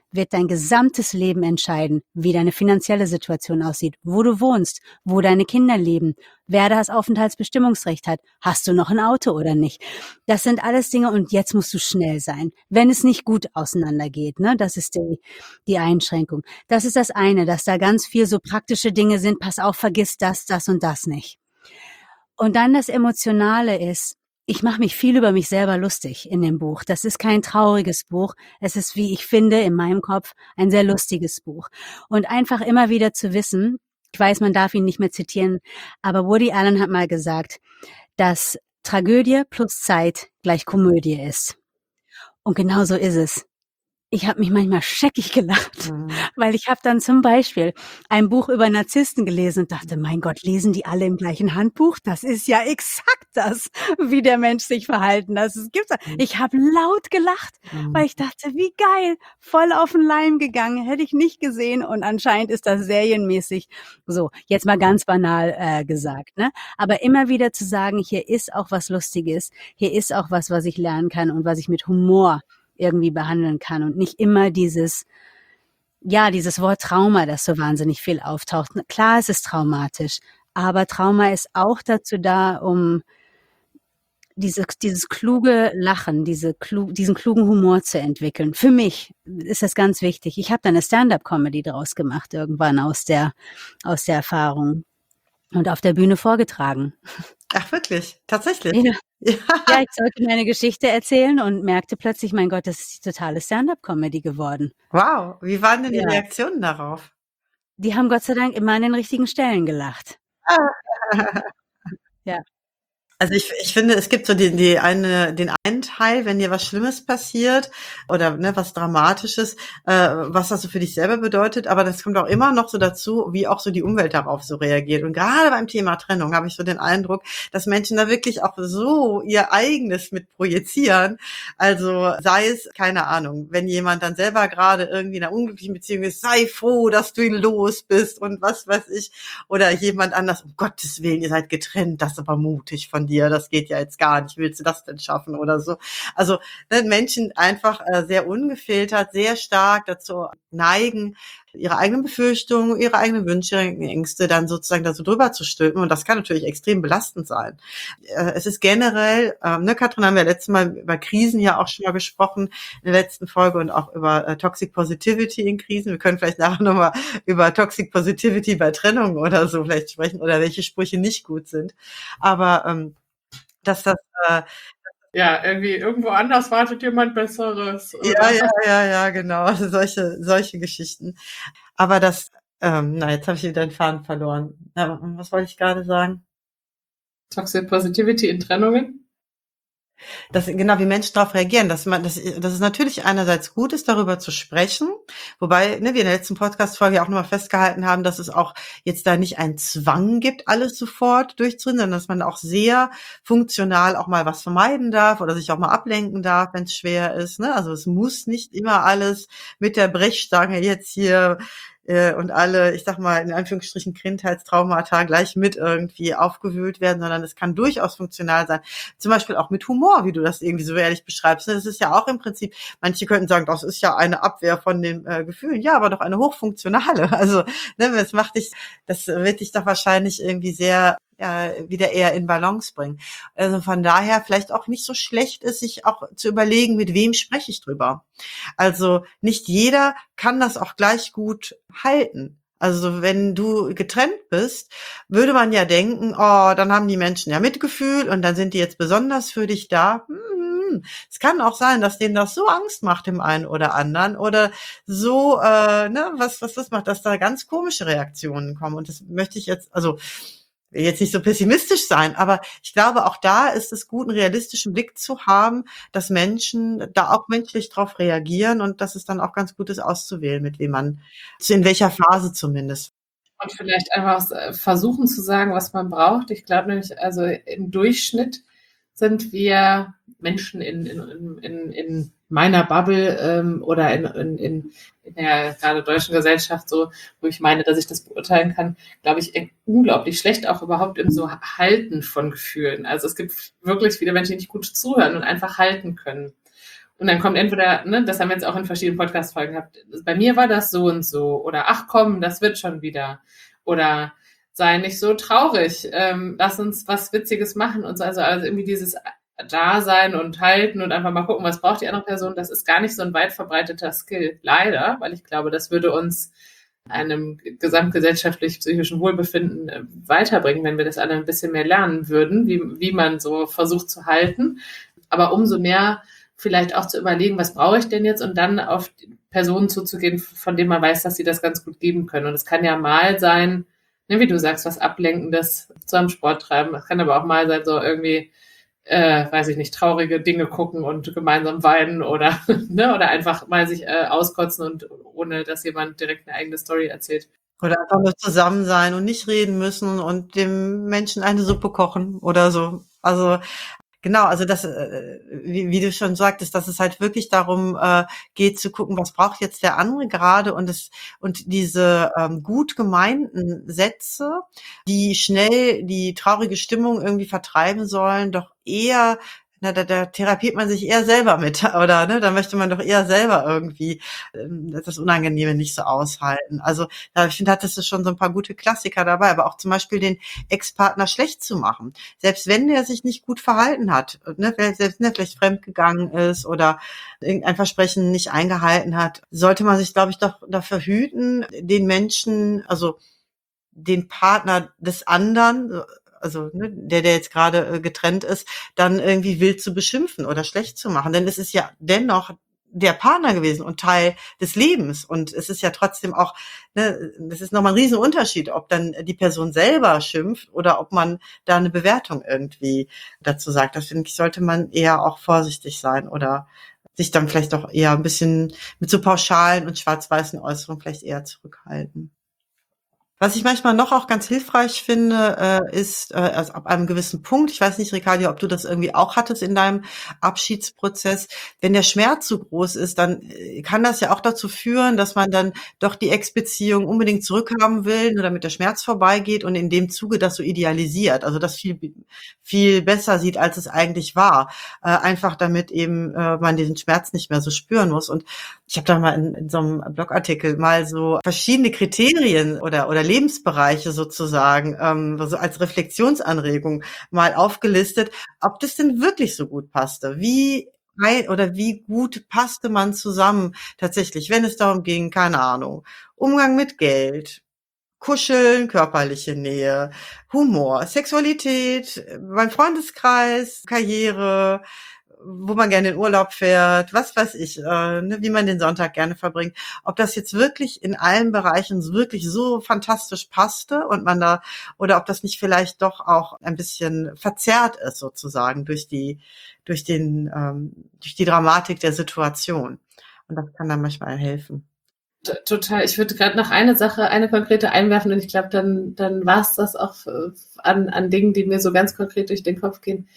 wird dein gesamtes Leben entscheiden, wie deine finanzielle Situation aussieht, wo du wohnst, wo deine Kinder leben, wer das Aufenthaltsbestimmungsrecht hat, hast du noch ein Auto oder nicht. Das sind alles Dinge und jetzt musst du schnell sein, wenn es nicht gut auseinandergeht, ne? Das ist die, die Einschränkung. Das ist das eine, dass da ganz viel so praktische Dinge sind, pass auf, vergiss das, das und das nicht. Und dann das Emotionale ist, ich mache mich viel über mich selber lustig in dem Buch. Das ist kein trauriges Buch. Es ist, wie ich finde, in meinem Kopf ein sehr lustiges Buch. Und einfach immer wieder zu wissen, ich weiß, man darf ihn nicht mehr zitieren, aber Woody Allen hat mal gesagt, dass Tragödie plus Zeit gleich Komödie ist. Und genau so ist es. Ich habe mich manchmal scheckig gelacht, mhm. weil ich habe dann zum Beispiel ein Buch über Narzissten gelesen und dachte, mein Gott, lesen die alle im gleichen Handbuch? Das ist ja exakt das, wie der Mensch sich verhalten lässt. Es gibt's. Mhm. Ich habe laut gelacht, mhm. weil ich dachte, wie geil, voll auf den Leim gegangen, hätte ich nicht gesehen und anscheinend ist das serienmäßig so, jetzt mal ganz banal äh, gesagt, ne? Aber immer wieder zu sagen, hier ist auch was Lustiges, hier ist auch was, was ich lernen kann und was ich mit Humor irgendwie behandeln kann und nicht immer dieses, ja, dieses Wort Trauma, das so wahnsinnig viel auftaucht. Klar, es ist traumatisch, aber Trauma ist auch dazu da, um dieses, dieses kluge Lachen, diese, klu, diesen klugen Humor zu entwickeln. Für mich ist das ganz wichtig. Ich habe da eine Stand-up-Comedy draus gemacht, irgendwann aus der, aus der Erfahrung und auf der Bühne vorgetragen. Ach, wirklich? Tatsächlich? Ja. Ja. ja, ich sollte meine Geschichte erzählen und merkte plötzlich, mein Gott, das ist die totale Stand-up-Comedy geworden. Wow, wie waren denn die ja. Reaktionen darauf? Die haben Gott sei Dank immer an den richtigen Stellen gelacht. ja. Also ich, ich finde, es gibt so die, die eine, den einen Teil, wenn dir was Schlimmes passiert oder ne, was Dramatisches, äh, was das so für dich selber bedeutet, aber das kommt auch immer noch so dazu, wie auch so die Umwelt darauf so reagiert. Und gerade beim Thema Trennung habe ich so den Eindruck, dass Menschen da wirklich auch so ihr eigenes mit projizieren. Also sei es, keine Ahnung, wenn jemand dann selber gerade irgendwie in einer unglücklichen Beziehung ist, sei froh, dass du ihn los bist und was weiß ich. Oder jemand anders, um Gottes Willen, ihr seid getrennt, das ist aber mutig von dir, das geht ja jetzt gar nicht, willst du das denn schaffen oder so. Also ne, Menschen einfach äh, sehr ungefiltert, sehr stark dazu neigen, ihre eigenen Befürchtungen, ihre eigenen Wünsche, ihre Ängste dann sozusagen da so drüber zu stülpen und das kann natürlich extrem belastend sein. Äh, es ist generell, äh, ne Katrin, haben wir letztes Mal über Krisen ja auch schon mal gesprochen in der letzten Folge und auch über äh, Toxic Positivity in Krisen. Wir können vielleicht nachher nochmal über Toxic Positivity bei Trennungen oder so vielleicht sprechen oder welche Sprüche nicht gut sind. Aber ähm, dass das äh, ja, irgendwie irgendwo anders wartet jemand Besseres. Oder? Ja, ja, ja, ja, genau. Also solche, solche Geschichten. Aber das, ähm, na, jetzt habe ich wieder den Faden verloren. Na, was wollte ich gerade sagen? Toxic Positivity in Trennungen? Das, genau, wie Menschen darauf reagieren, dass man, dass, dass es natürlich einerseits gut ist, darüber zu sprechen, wobei, ne, wir in der letzten Podcast-Folge auch nochmal festgehalten haben, dass es auch jetzt da nicht einen Zwang gibt, alles sofort durchzuziehen, sondern dass man auch sehr funktional auch mal was vermeiden darf oder sich auch mal ablenken darf, wenn es schwer ist, ne, also es muss nicht immer alles mit der Brechstange jetzt hier und alle, ich sag mal, in Anführungsstrichen Kindheitstraumata gleich mit irgendwie aufgewühlt werden, sondern es kann durchaus funktional sein. Zum Beispiel auch mit Humor, wie du das irgendwie so ehrlich beschreibst. Das ist ja auch im Prinzip, manche könnten sagen, das ist ja eine Abwehr von den äh, Gefühlen. Ja, aber doch eine hochfunktionale. Also, ne, das macht dich, das wird dich doch wahrscheinlich irgendwie sehr ja, wieder eher in Balance bringen. Also von daher vielleicht auch nicht so schlecht ist, sich auch zu überlegen, mit wem spreche ich drüber. Also nicht jeder kann das auch gleich gut halten. Also wenn du getrennt bist, würde man ja denken, oh, dann haben die Menschen ja Mitgefühl und dann sind die jetzt besonders für dich da. Hm, es kann auch sein, dass denen das so Angst macht, dem einen oder anderen oder so, äh, ne, was was das macht, dass da ganz komische Reaktionen kommen. Und das möchte ich jetzt, also will jetzt nicht so pessimistisch sein, aber ich glaube, auch da ist es gut, einen realistischen Blick zu haben, dass Menschen da auch menschlich drauf reagieren und dass es dann auch ganz gut ist, auszuwählen, mit wem man, in welcher Phase zumindest. Und vielleicht einfach versuchen zu sagen, was man braucht. Ich glaube nämlich, also im Durchschnitt sind wir Menschen in, in, in, in meiner Bubble ähm, oder in, in, in, in der gerade deutschen Gesellschaft so, wo ich meine, dass ich das beurteilen kann, glaube ich, unglaublich schlecht auch überhaupt im so Halten von Gefühlen. Also es gibt wirklich viele Menschen, die nicht gut zuhören und einfach halten können. Und dann kommt entweder, ne, das haben wir jetzt auch in verschiedenen Podcast-Folgen gehabt, bei mir war das so und so, oder ach komm, das wird schon wieder, oder sei nicht so traurig, ähm, lass uns was Witziges machen und so, also, also irgendwie dieses Dasein und Halten und einfach mal gucken, was braucht die andere Person, das ist gar nicht so ein weit verbreiteter Skill, leider, weil ich glaube, das würde uns einem gesamtgesellschaftlich psychischen Wohlbefinden äh, weiterbringen, wenn wir das alle ein bisschen mehr lernen würden, wie, wie man so versucht zu halten. Aber umso mehr vielleicht auch zu überlegen, was brauche ich denn jetzt und dann auf Personen zuzugehen, von denen man weiß, dass sie das ganz gut geben können. Und es kann ja mal sein, ne, wie du sagst, was Ablenkendes zu einem Sport treiben. Es kann aber auch mal sein, so irgendwie, äh, weiß ich nicht, traurige Dinge gucken und gemeinsam weinen oder, ne, oder einfach mal sich äh, auskotzen und ohne, dass jemand direkt eine eigene Story erzählt. Oder einfach nur zusammen sein und nicht reden müssen und dem Menschen eine Suppe kochen oder so. Also genau, also das, äh, wie, wie du schon sagtest, dass es halt wirklich darum äh, geht zu gucken, was braucht jetzt der andere gerade und es und diese ähm, gut gemeinten Sätze, die schnell die traurige Stimmung irgendwie vertreiben sollen, doch eher na, da, da therapiert man sich eher selber mit, oder, ne? Da möchte man doch eher selber irgendwie ähm, das Unangenehme nicht so aushalten. Also, ja, ich finde, hattest du schon so ein paar gute Klassiker dabei, aber auch zum Beispiel den Ex-Partner schlecht zu machen. Selbst wenn der sich nicht gut verhalten hat, ne? Selbst wenn er vielleicht fremdgegangen ist oder irgendein Versprechen nicht eingehalten hat, sollte man sich, glaube ich, doch dafür hüten, den Menschen, also den Partner des anderen, also ne, der, der jetzt gerade äh, getrennt ist, dann irgendwie wild zu beschimpfen oder schlecht zu machen. Denn es ist ja dennoch der Partner gewesen und Teil des Lebens. Und es ist ja trotzdem auch, ne, das ist nochmal ein Riesenunterschied, ob dann die Person selber schimpft oder ob man da eine Bewertung irgendwie dazu sagt. Das finde ich, sollte man eher auch vorsichtig sein oder sich dann vielleicht auch eher ein bisschen mit so pauschalen und schwarz-weißen Äußerungen vielleicht eher zurückhalten. Was ich manchmal noch auch ganz hilfreich finde, äh, ist, äh, also ab einem gewissen Punkt, ich weiß nicht, Ricardo, ob du das irgendwie auch hattest in deinem Abschiedsprozess, wenn der Schmerz zu groß ist, dann äh, kann das ja auch dazu führen, dass man dann doch die Ex-Beziehung unbedingt zurückhaben will oder mit der Schmerz vorbeigeht und in dem Zuge das so idealisiert, also das viel viel besser sieht, als es eigentlich war, äh, einfach damit eben äh, man diesen Schmerz nicht mehr so spüren muss. Und ich habe da mal in, in so einem Blogartikel mal so verschiedene Kriterien oder oder Lebensbereiche sozusagen ähm, so als Reflexionsanregung mal aufgelistet, ob das denn wirklich so gut passte. Wie ein, oder wie gut passte man zusammen tatsächlich, wenn es darum ging, keine Ahnung, Umgang mit Geld, Kuscheln, körperliche Nähe, Humor, Sexualität, mein Freundeskreis, Karriere, wo man gerne in Urlaub fährt, was weiß ich, äh, ne, wie man den Sonntag gerne verbringt. Ob das jetzt wirklich in allen Bereichen wirklich so fantastisch passte und man da, oder ob das nicht vielleicht doch auch ein bisschen verzerrt ist sozusagen durch die, durch den, ähm, durch die Dramatik der Situation. Und das kann dann manchmal helfen. Total. Ich würde gerade noch eine Sache, eine konkrete einwerfen und ich glaube, dann, dann war es das auch an, an Dingen, die mir so ganz konkret durch den Kopf gehen.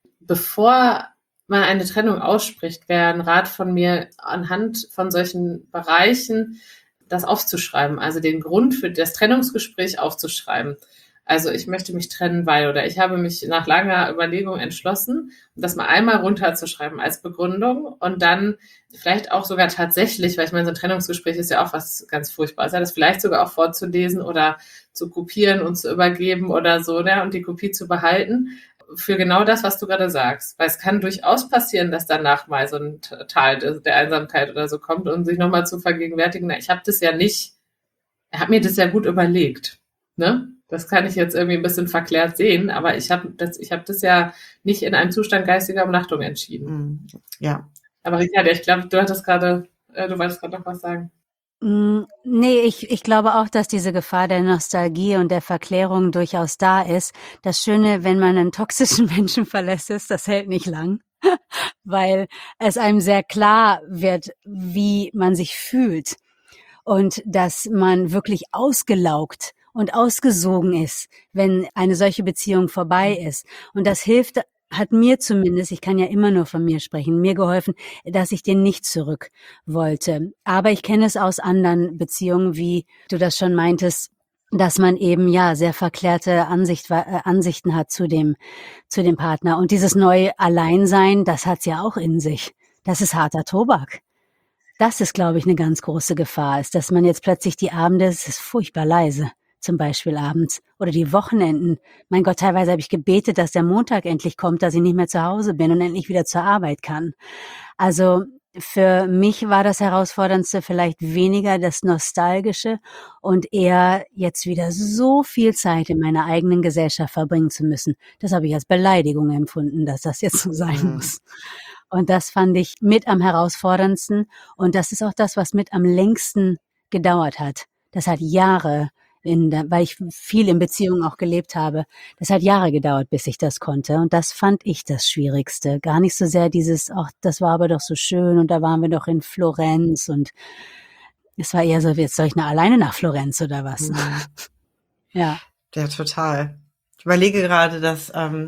Bevor man eine Trennung ausspricht, wäre ein Rat von mir, anhand von solchen Bereichen das aufzuschreiben, also den Grund für das Trennungsgespräch aufzuschreiben. Also ich möchte mich trennen, weil, oder ich habe mich nach langer Überlegung entschlossen, das mal einmal runterzuschreiben als Begründung und dann vielleicht auch sogar tatsächlich, weil ich meine, so ein Trennungsgespräch ist ja auch was ganz Furchtbares, das vielleicht sogar auch vorzulesen oder zu kopieren und zu übergeben oder so, ne, und die Kopie zu behalten für genau das, was du gerade sagst. Weil es kann durchaus passieren, dass danach mal so ein Tal der Einsamkeit oder so kommt und sich nochmal zu vergegenwärtigen, na, ich habe das ja nicht, er hat mir das ja gut überlegt, ne? Das kann ich jetzt irgendwie ein bisschen verklärt sehen, aber ich habe das, ich habe das ja nicht in einem Zustand geistiger Umnachtung entschieden. Ja. Aber Ricarda, ich glaube, du hattest gerade, äh, du wolltest gerade noch was sagen. Nee, ich, ich glaube auch, dass diese Gefahr der Nostalgie und der Verklärung durchaus da ist. Das Schöne, wenn man einen toxischen Menschen verlässt, ist, das hält nicht lang, weil es einem sehr klar wird, wie man sich fühlt und dass man wirklich ausgelaugt und ausgesogen ist, wenn eine solche Beziehung vorbei ist. Und das hilft, hat mir zumindest, ich kann ja immer nur von mir sprechen, mir geholfen, dass ich den nicht zurück wollte. Aber ich kenne es aus anderen Beziehungen, wie du das schon meintest, dass man eben ja sehr verklärte Ansicht, äh, Ansichten hat zu dem zu dem Partner. Und dieses neue Alleinsein, das hat's ja auch in sich. das ist harter Tobak. Das ist, glaube ich, eine ganz große Gefahr, ist, dass man jetzt plötzlich die Abende, es ist furchtbar leise, zum Beispiel abends, oder die Wochenenden. Mein Gott, teilweise habe ich gebetet, dass der Montag endlich kommt, dass ich nicht mehr zu Hause bin und endlich wieder zur Arbeit kann. Also für mich war das Herausforderndste vielleicht weniger das Nostalgische und eher jetzt wieder so viel Zeit in meiner eigenen Gesellschaft verbringen zu müssen. Das habe ich als Beleidigung empfunden, dass das jetzt so sein Mhm. muss. Und das fand ich mit am herausforderndsten. Und das ist auch das, was mit am längsten gedauert hat. Das hat Jahre, in der, weil ich viel in Beziehungen auch gelebt habe, das hat Jahre gedauert, bis ich das konnte. Und das fand ich das Schwierigste. Gar nicht so sehr dieses, ach, das war aber doch so schön und da waren wir doch in Florenz. Und es war eher so, jetzt soll ich nach, alleine nach Florenz oder was? Mhm. Ja. Ja, total. Ich überlege gerade, dass, ähm,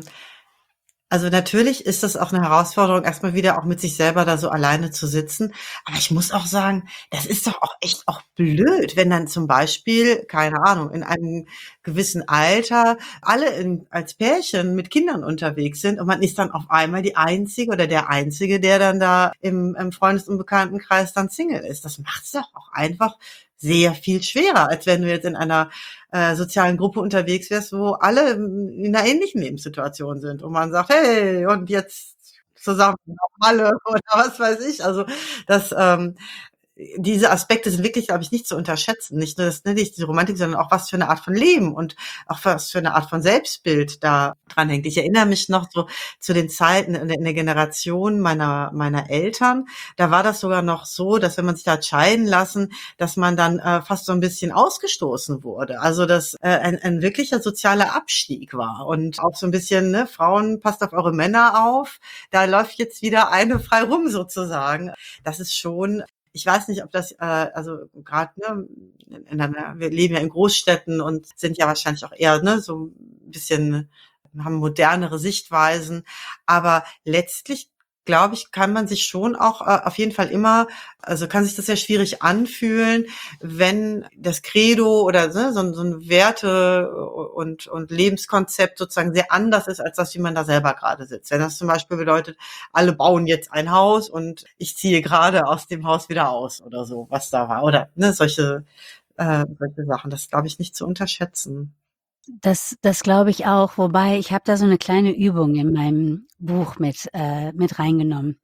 also natürlich ist das auch eine Herausforderung, erstmal wieder auch mit sich selber da so alleine zu sitzen. Aber ich muss auch sagen, das ist doch auch echt auch blöd, wenn dann zum Beispiel, keine Ahnung, in einem gewissen Alter alle in, als Pärchen mit Kindern unterwegs sind und man ist dann auf einmal die Einzige oder der Einzige, der dann da im, im Freundes- und Bekanntenkreis dann Single ist. Das macht es doch auch einfach sehr viel schwerer, als wenn du jetzt in einer äh, sozialen Gruppe unterwegs wärst, wo alle in einer ähnlichen Lebenssituation sind und man sagt, hey, und jetzt zusammen auf Malle oder was weiß ich. Also das ähm, diese Aspekte sind wirklich, glaube ich, nicht zu unterschätzen. Nicht nur das, ne, nicht diese Romantik, sondern auch was für eine Art von Leben und auch was für eine Art von Selbstbild da dran hängt. Ich erinnere mich noch so zu den Zeiten in der, in der Generation meiner, meiner Eltern. Da war das sogar noch so, dass wenn man sich da hat scheiden lassen, dass man dann äh, fast so ein bisschen ausgestoßen wurde. Also, dass äh, ein, ein wirklicher sozialer Abstieg war und auch so ein bisschen, ne, Frauen, passt auf eure Männer auf. Da läuft jetzt wieder eine frei rum sozusagen. Das ist schon, ich weiß nicht, ob das, äh, also gerade, ne, in einer, wir leben ja in Großstädten und sind ja wahrscheinlich auch eher, ne, so ein bisschen, haben modernere Sichtweisen. Aber letztlich, glaube ich, kann man sich schon auch äh, auf jeden Fall immer, also kann sich das sehr schwierig anfühlen, wenn das Credo oder ne, so, so ein Werte- und, und Lebenskonzept sozusagen sehr anders ist, als das, wie man da selber gerade sitzt. Wenn das zum Beispiel bedeutet, alle bauen jetzt ein Haus und ich ziehe gerade aus dem Haus wieder aus oder so, was da war. Oder ne, solche, äh, solche Sachen. Das ist, glaube ich, nicht zu unterschätzen. Das, das glaube ich auch, wobei ich habe da so eine kleine Übung in meinem Buch mit, äh, mit reingenommen.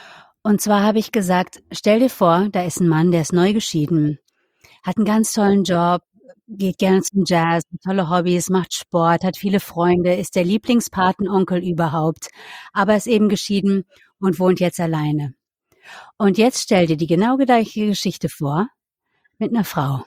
Und zwar habe ich gesagt, stell dir vor, da ist ein Mann, der ist neu geschieden, hat einen ganz tollen Job, geht gerne zum Jazz, tolle Hobbys, macht Sport, hat viele Freunde, ist der Lieblingspatenonkel überhaupt, aber ist eben geschieden und wohnt jetzt alleine. Und jetzt stell dir die genau gleiche Geschichte vor mit einer Frau.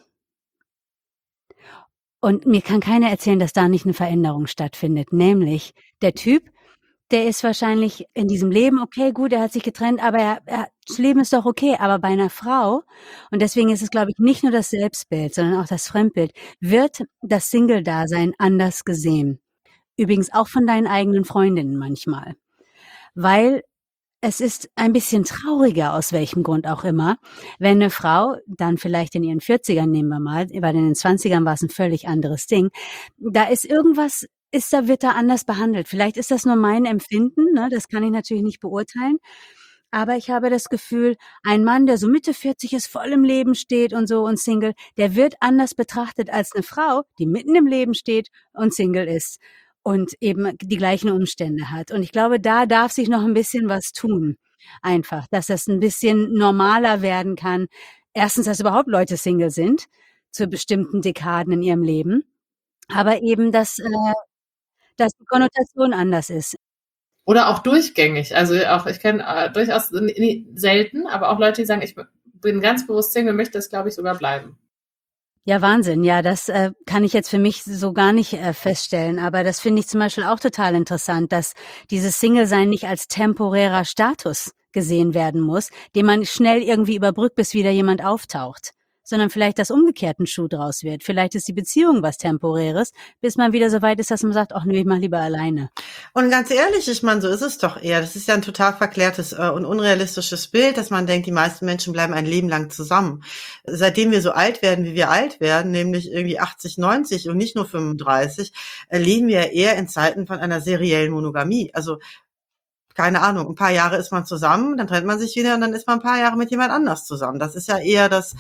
Und mir kann keiner erzählen, dass da nicht eine Veränderung stattfindet. Nämlich der Typ, der ist wahrscheinlich in diesem Leben okay, gut, er hat sich getrennt, aber er, er, das Leben ist doch okay. Aber bei einer Frau, und deswegen ist es, glaube ich, nicht nur das Selbstbild, sondern auch das Fremdbild, wird das Single-Dasein anders gesehen. Übrigens auch von deinen eigenen Freundinnen manchmal. Weil es ist ein bisschen trauriger, aus welchem Grund auch immer, wenn eine Frau dann vielleicht in ihren vierzigern, nehmen wir mal, weil in den zwanzigern war es ein völlig anderes Ding, da ist irgendwas, ist da, wird da anders behandelt. Vielleicht ist das nur mein Empfinden, ne? Das kann ich natürlich nicht beurteilen. Aber ich habe das Gefühl, ein Mann, der so Mitte vierzig ist, voll im Leben steht und so und Single, der wird anders betrachtet als eine Frau, die mitten im Leben steht und Single ist und eben die gleichen Umstände hat. Und ich glaube, da darf sich noch ein bisschen was tun. Einfach, dass das ein bisschen normaler werden kann. Erstens, dass überhaupt Leute Single sind zu bestimmten Dekaden in ihrem Leben, aber eben, dass, äh, dass die Konnotation anders ist. Oder auch durchgängig. Also auch, ich kenne äh, durchaus n- selten, aber auch Leute, die sagen, ich bin ganz bewusst Single, möchte das, glaube ich, sogar bleiben. Ja, Wahnsinn. Ja, das äh, kann ich jetzt für mich so gar nicht äh, feststellen. Aber das finde ich zum Beispiel auch total interessant, dass dieses Single-Sein nicht als temporärer Status gesehen werden muss, den man schnell irgendwie überbrückt, bis wieder jemand auftaucht, sondern vielleicht das umgekehrten Schuh draus wird. Vielleicht ist die Beziehung was Temporäres, bis man wieder so weit ist, dass man sagt, ach nö, ich mach lieber alleine. Und ganz ehrlich, ich meine, so ist es doch eher. Das ist ja ein total verklärtes äh, und unrealistisches Bild, dass man denkt, die meisten Menschen bleiben ein Leben lang zusammen. Seitdem wir so alt werden, wie wir alt werden, nämlich irgendwie achtzig, neunzig und nicht nur fünfunddreißig, äh, leben wir ja eher in Zeiten von einer seriellen Monogamie. Also keine Ahnung, ein paar Jahre ist man zusammen, dann trennt man sich wieder und dann ist man ein paar Jahre mit jemand anders zusammen. Das ist ja eher das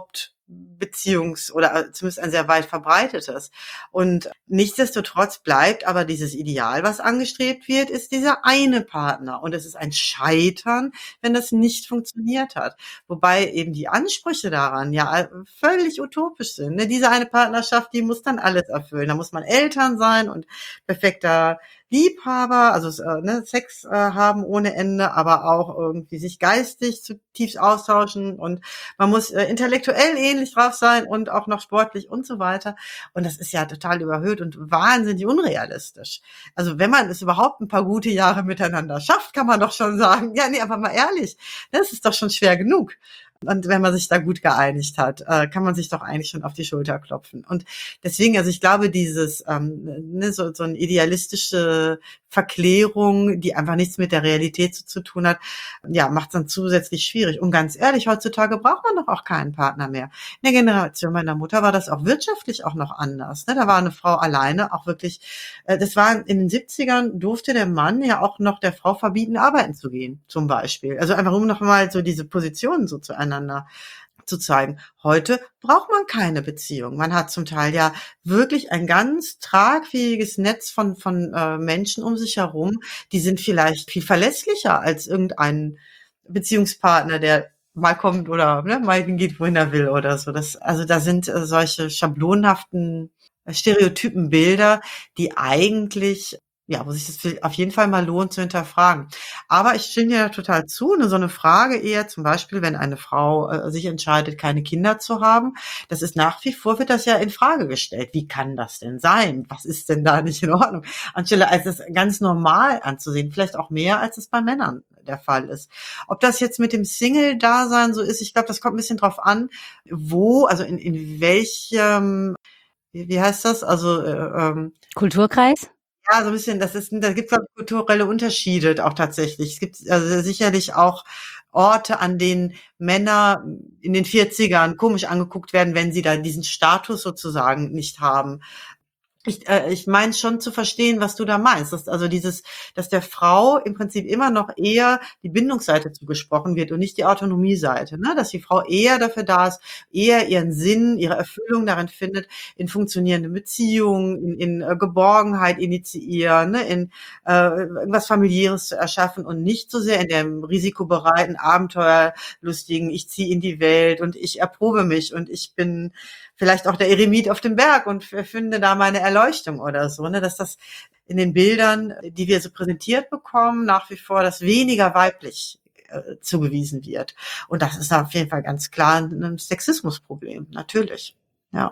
Hauptbeziehungs- oder zumindest ein sehr weit verbreitetes. Und nichtsdestotrotz bleibt aber dieses Ideal, was angestrebt wird, ist dieser eine Partner. Und es ist ein Scheitern, wenn das nicht funktioniert hat. Wobei eben die Ansprüche daran ja völlig utopisch sind. Ne? Diese eine Partnerschaft, die muss dann alles erfüllen. Da muss man Eltern sein und perfekter Liebhaber, also äh, ne, Sex äh, haben ohne Ende, aber auch irgendwie sich geistig zutiefst austauschen und man muss äh, intellektuell ähnlich drauf sein und auch noch sportlich und so weiter. Und das ist ja total überhöht und wahnsinnig unrealistisch. Also wenn man es überhaupt ein paar gute Jahre miteinander schafft, kann man doch schon sagen, ja, nee, aber mal ehrlich, das ist doch schon schwer genug. Und wenn man sich da gut geeinigt hat, äh, kann man sich doch eigentlich schon auf die Schulter klopfen. Und deswegen, also ich glaube, dieses ähm, ne, so, so eine idealistische Verklärung, die einfach nichts mit der Realität zu, zu tun hat, ja, macht es dann zusätzlich schwierig. Und ganz ehrlich, heutzutage braucht man doch auch keinen Partner mehr. In der Generation meiner Mutter war das auch wirtschaftlich auch noch anders. Ne? Da war eine Frau alleine auch wirklich, äh, das war in den siebzigern, durfte der Mann ja auch noch der Frau verbieten, arbeiten zu gehen, zum Beispiel. Also einfach um noch mal so diese Positionen so zueinander zu zeigen. Heute braucht man keine Beziehung. Man hat zum Teil ja wirklich ein ganz tragfähiges Netz von von äh, Menschen um sich herum. Die sind vielleicht viel verlässlicher als irgendein Beziehungspartner, der mal kommt oder ne, mal geht, wohin er will oder so. Das, also da sind äh, solche schablonhaften äh, stereotypen Bilder, die eigentlich ja, wo sich das auf jeden Fall mal lohnt zu hinterfragen. Aber ich stimme dir total zu. Ne, so eine Frage eher zum Beispiel, wenn eine Frau äh, sich entscheidet, keine Kinder zu haben, das ist nach wie vor, wird das ja in Frage gestellt. Wie kann das denn sein? Was ist denn da nicht in Ordnung? Anstelle als es ganz normal anzusehen, vielleicht auch mehr, als es bei Männern der Fall ist. Ob das jetzt mit dem Single-Dasein so ist, ich glaube, das kommt ein bisschen drauf an, wo, also in, in welchem, wie, wie heißt das? Also äh, ähm, Kulturkreis? ja, so ein bisschen, das ist, da gibt es kulturelle Unterschiede auch tatsächlich. Es gibt also sicherlich auch Orte, an denen Männer in den vierzigern komisch angeguckt werden, wenn sie da diesen Status sozusagen nicht haben. Ich, äh, ich meine schon zu verstehen, was du da meinst. Dass, also dieses, dass der Frau im Prinzip immer noch eher die Bindungsseite zugesprochen wird und nicht die Autonomieseite. Ne? Dass die Frau eher dafür da ist, eher ihren Sinn, ihre Erfüllung darin findet, in funktionierenden Beziehungen, in, in äh, Geborgenheit initiieren, ne? in äh, irgendwas Familiäres zu erschaffen und nicht so sehr in dem risikobereiten, abenteuerlustigen, ich ziehe in die Welt und ich erprobe mich und ich bin vielleicht auch der Eremit auf dem Berg und finde da meine Erleuchtung oder so, ne, dass das in den Bildern, die wir so präsentiert bekommen, nach wie vor das weniger weiblich äh, zugewiesen wird. Und das ist auf jeden Fall ganz klar ein Sexismusproblem, natürlich. Ja.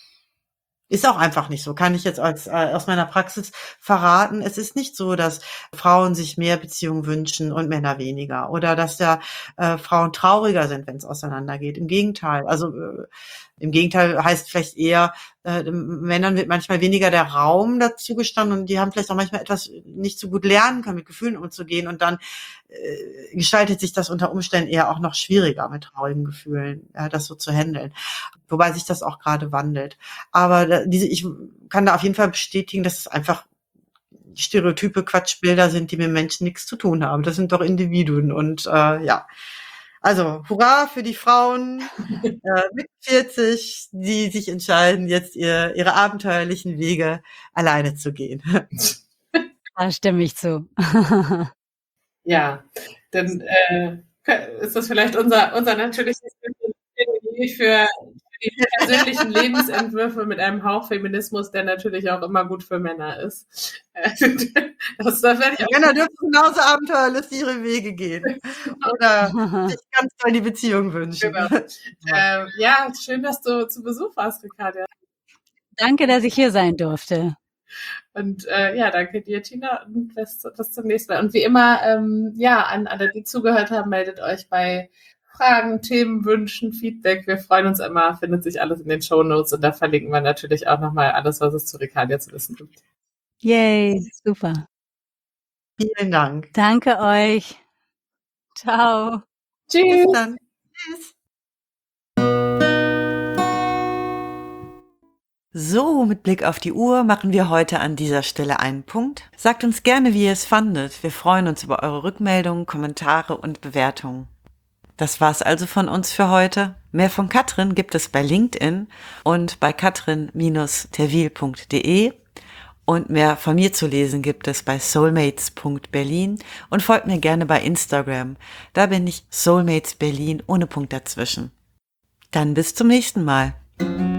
Ist auch einfach nicht so, kann ich jetzt als, äh, aus meiner Praxis verraten. Es ist nicht so, dass Frauen sich mehr Beziehungen wünschen und Männer weniger. Oder dass da äh, Frauen trauriger sind, wenn es auseinandergeht. Im Gegenteil. Also äh, im Gegenteil heißt vielleicht eher, äh, Männern wird manchmal weniger der Raum dazu gestanden und die haben vielleicht auch manchmal etwas nicht so gut lernen können, mit Gefühlen umzugehen. Und dann äh, gestaltet sich das unter Umständen eher auch noch schwieriger, mit traurigen Gefühlen, ja, das so zu handeln. Wobei sich das auch gerade wandelt. Aber diese, ich kann da auf jeden Fall bestätigen, dass es einfach stereotype Quatschbilder sind, die mit Menschen nichts zu tun haben. Das sind doch Individuen und äh, ja. Also Hurra für die Frauen äh, mit vierzig, die sich entscheiden, jetzt ihr, ihre abenteuerlichen Wege alleine zu gehen. Da stimme ich zu. Ja, dann äh, ist das vielleicht unser, unser natürliches Plädoyer für die persönlichen Lebensentwürfe mit einem Hauch Feminismus, der natürlich auch immer gut für Männer ist. Das, das werde ich auch Männer dürfen genauso abenteuerlustig ihre Wege gehen. Oder sich ganz doll die Beziehung wünschen. Genau. äh, ja, schön, dass du zu Besuch warst, Ricarda. Danke, dass ich hier sein durfte. Und äh, ja, danke dir, Tina, und bis, bis zum nächsten Mal. Und wie immer, ähm, ja, an alle, die zugehört haben, meldet euch bei Fragen, Themen, Wünschen, Feedback. Wir freuen uns immer, findet sich alles in den Shownotes und da verlinken wir natürlich auch nochmal alles, was es zu Ricarda zu wissen gibt. Yay, super. Vielen Dank. Danke euch. Ciao. Tschüss. Bis dann. Tschüss. So, mit Blick auf die Uhr machen wir heute an dieser Stelle einen Punkt. Sagt uns gerne, wie ihr es fandet. Wir freuen uns über eure Rückmeldungen, Kommentare und Bewertungen. Das war's also von uns für heute. Mehr von Katrin gibt es bei LinkedIn und bei katrin Bindestrich terwil punkt de. Und mehr von mir zu lesen gibt es bei soulmates punkt berlin und folgt mir gerne bei Instagram. Da bin ich Soulmates Berlin ohne Punkt dazwischen. Dann bis zum nächsten Mal.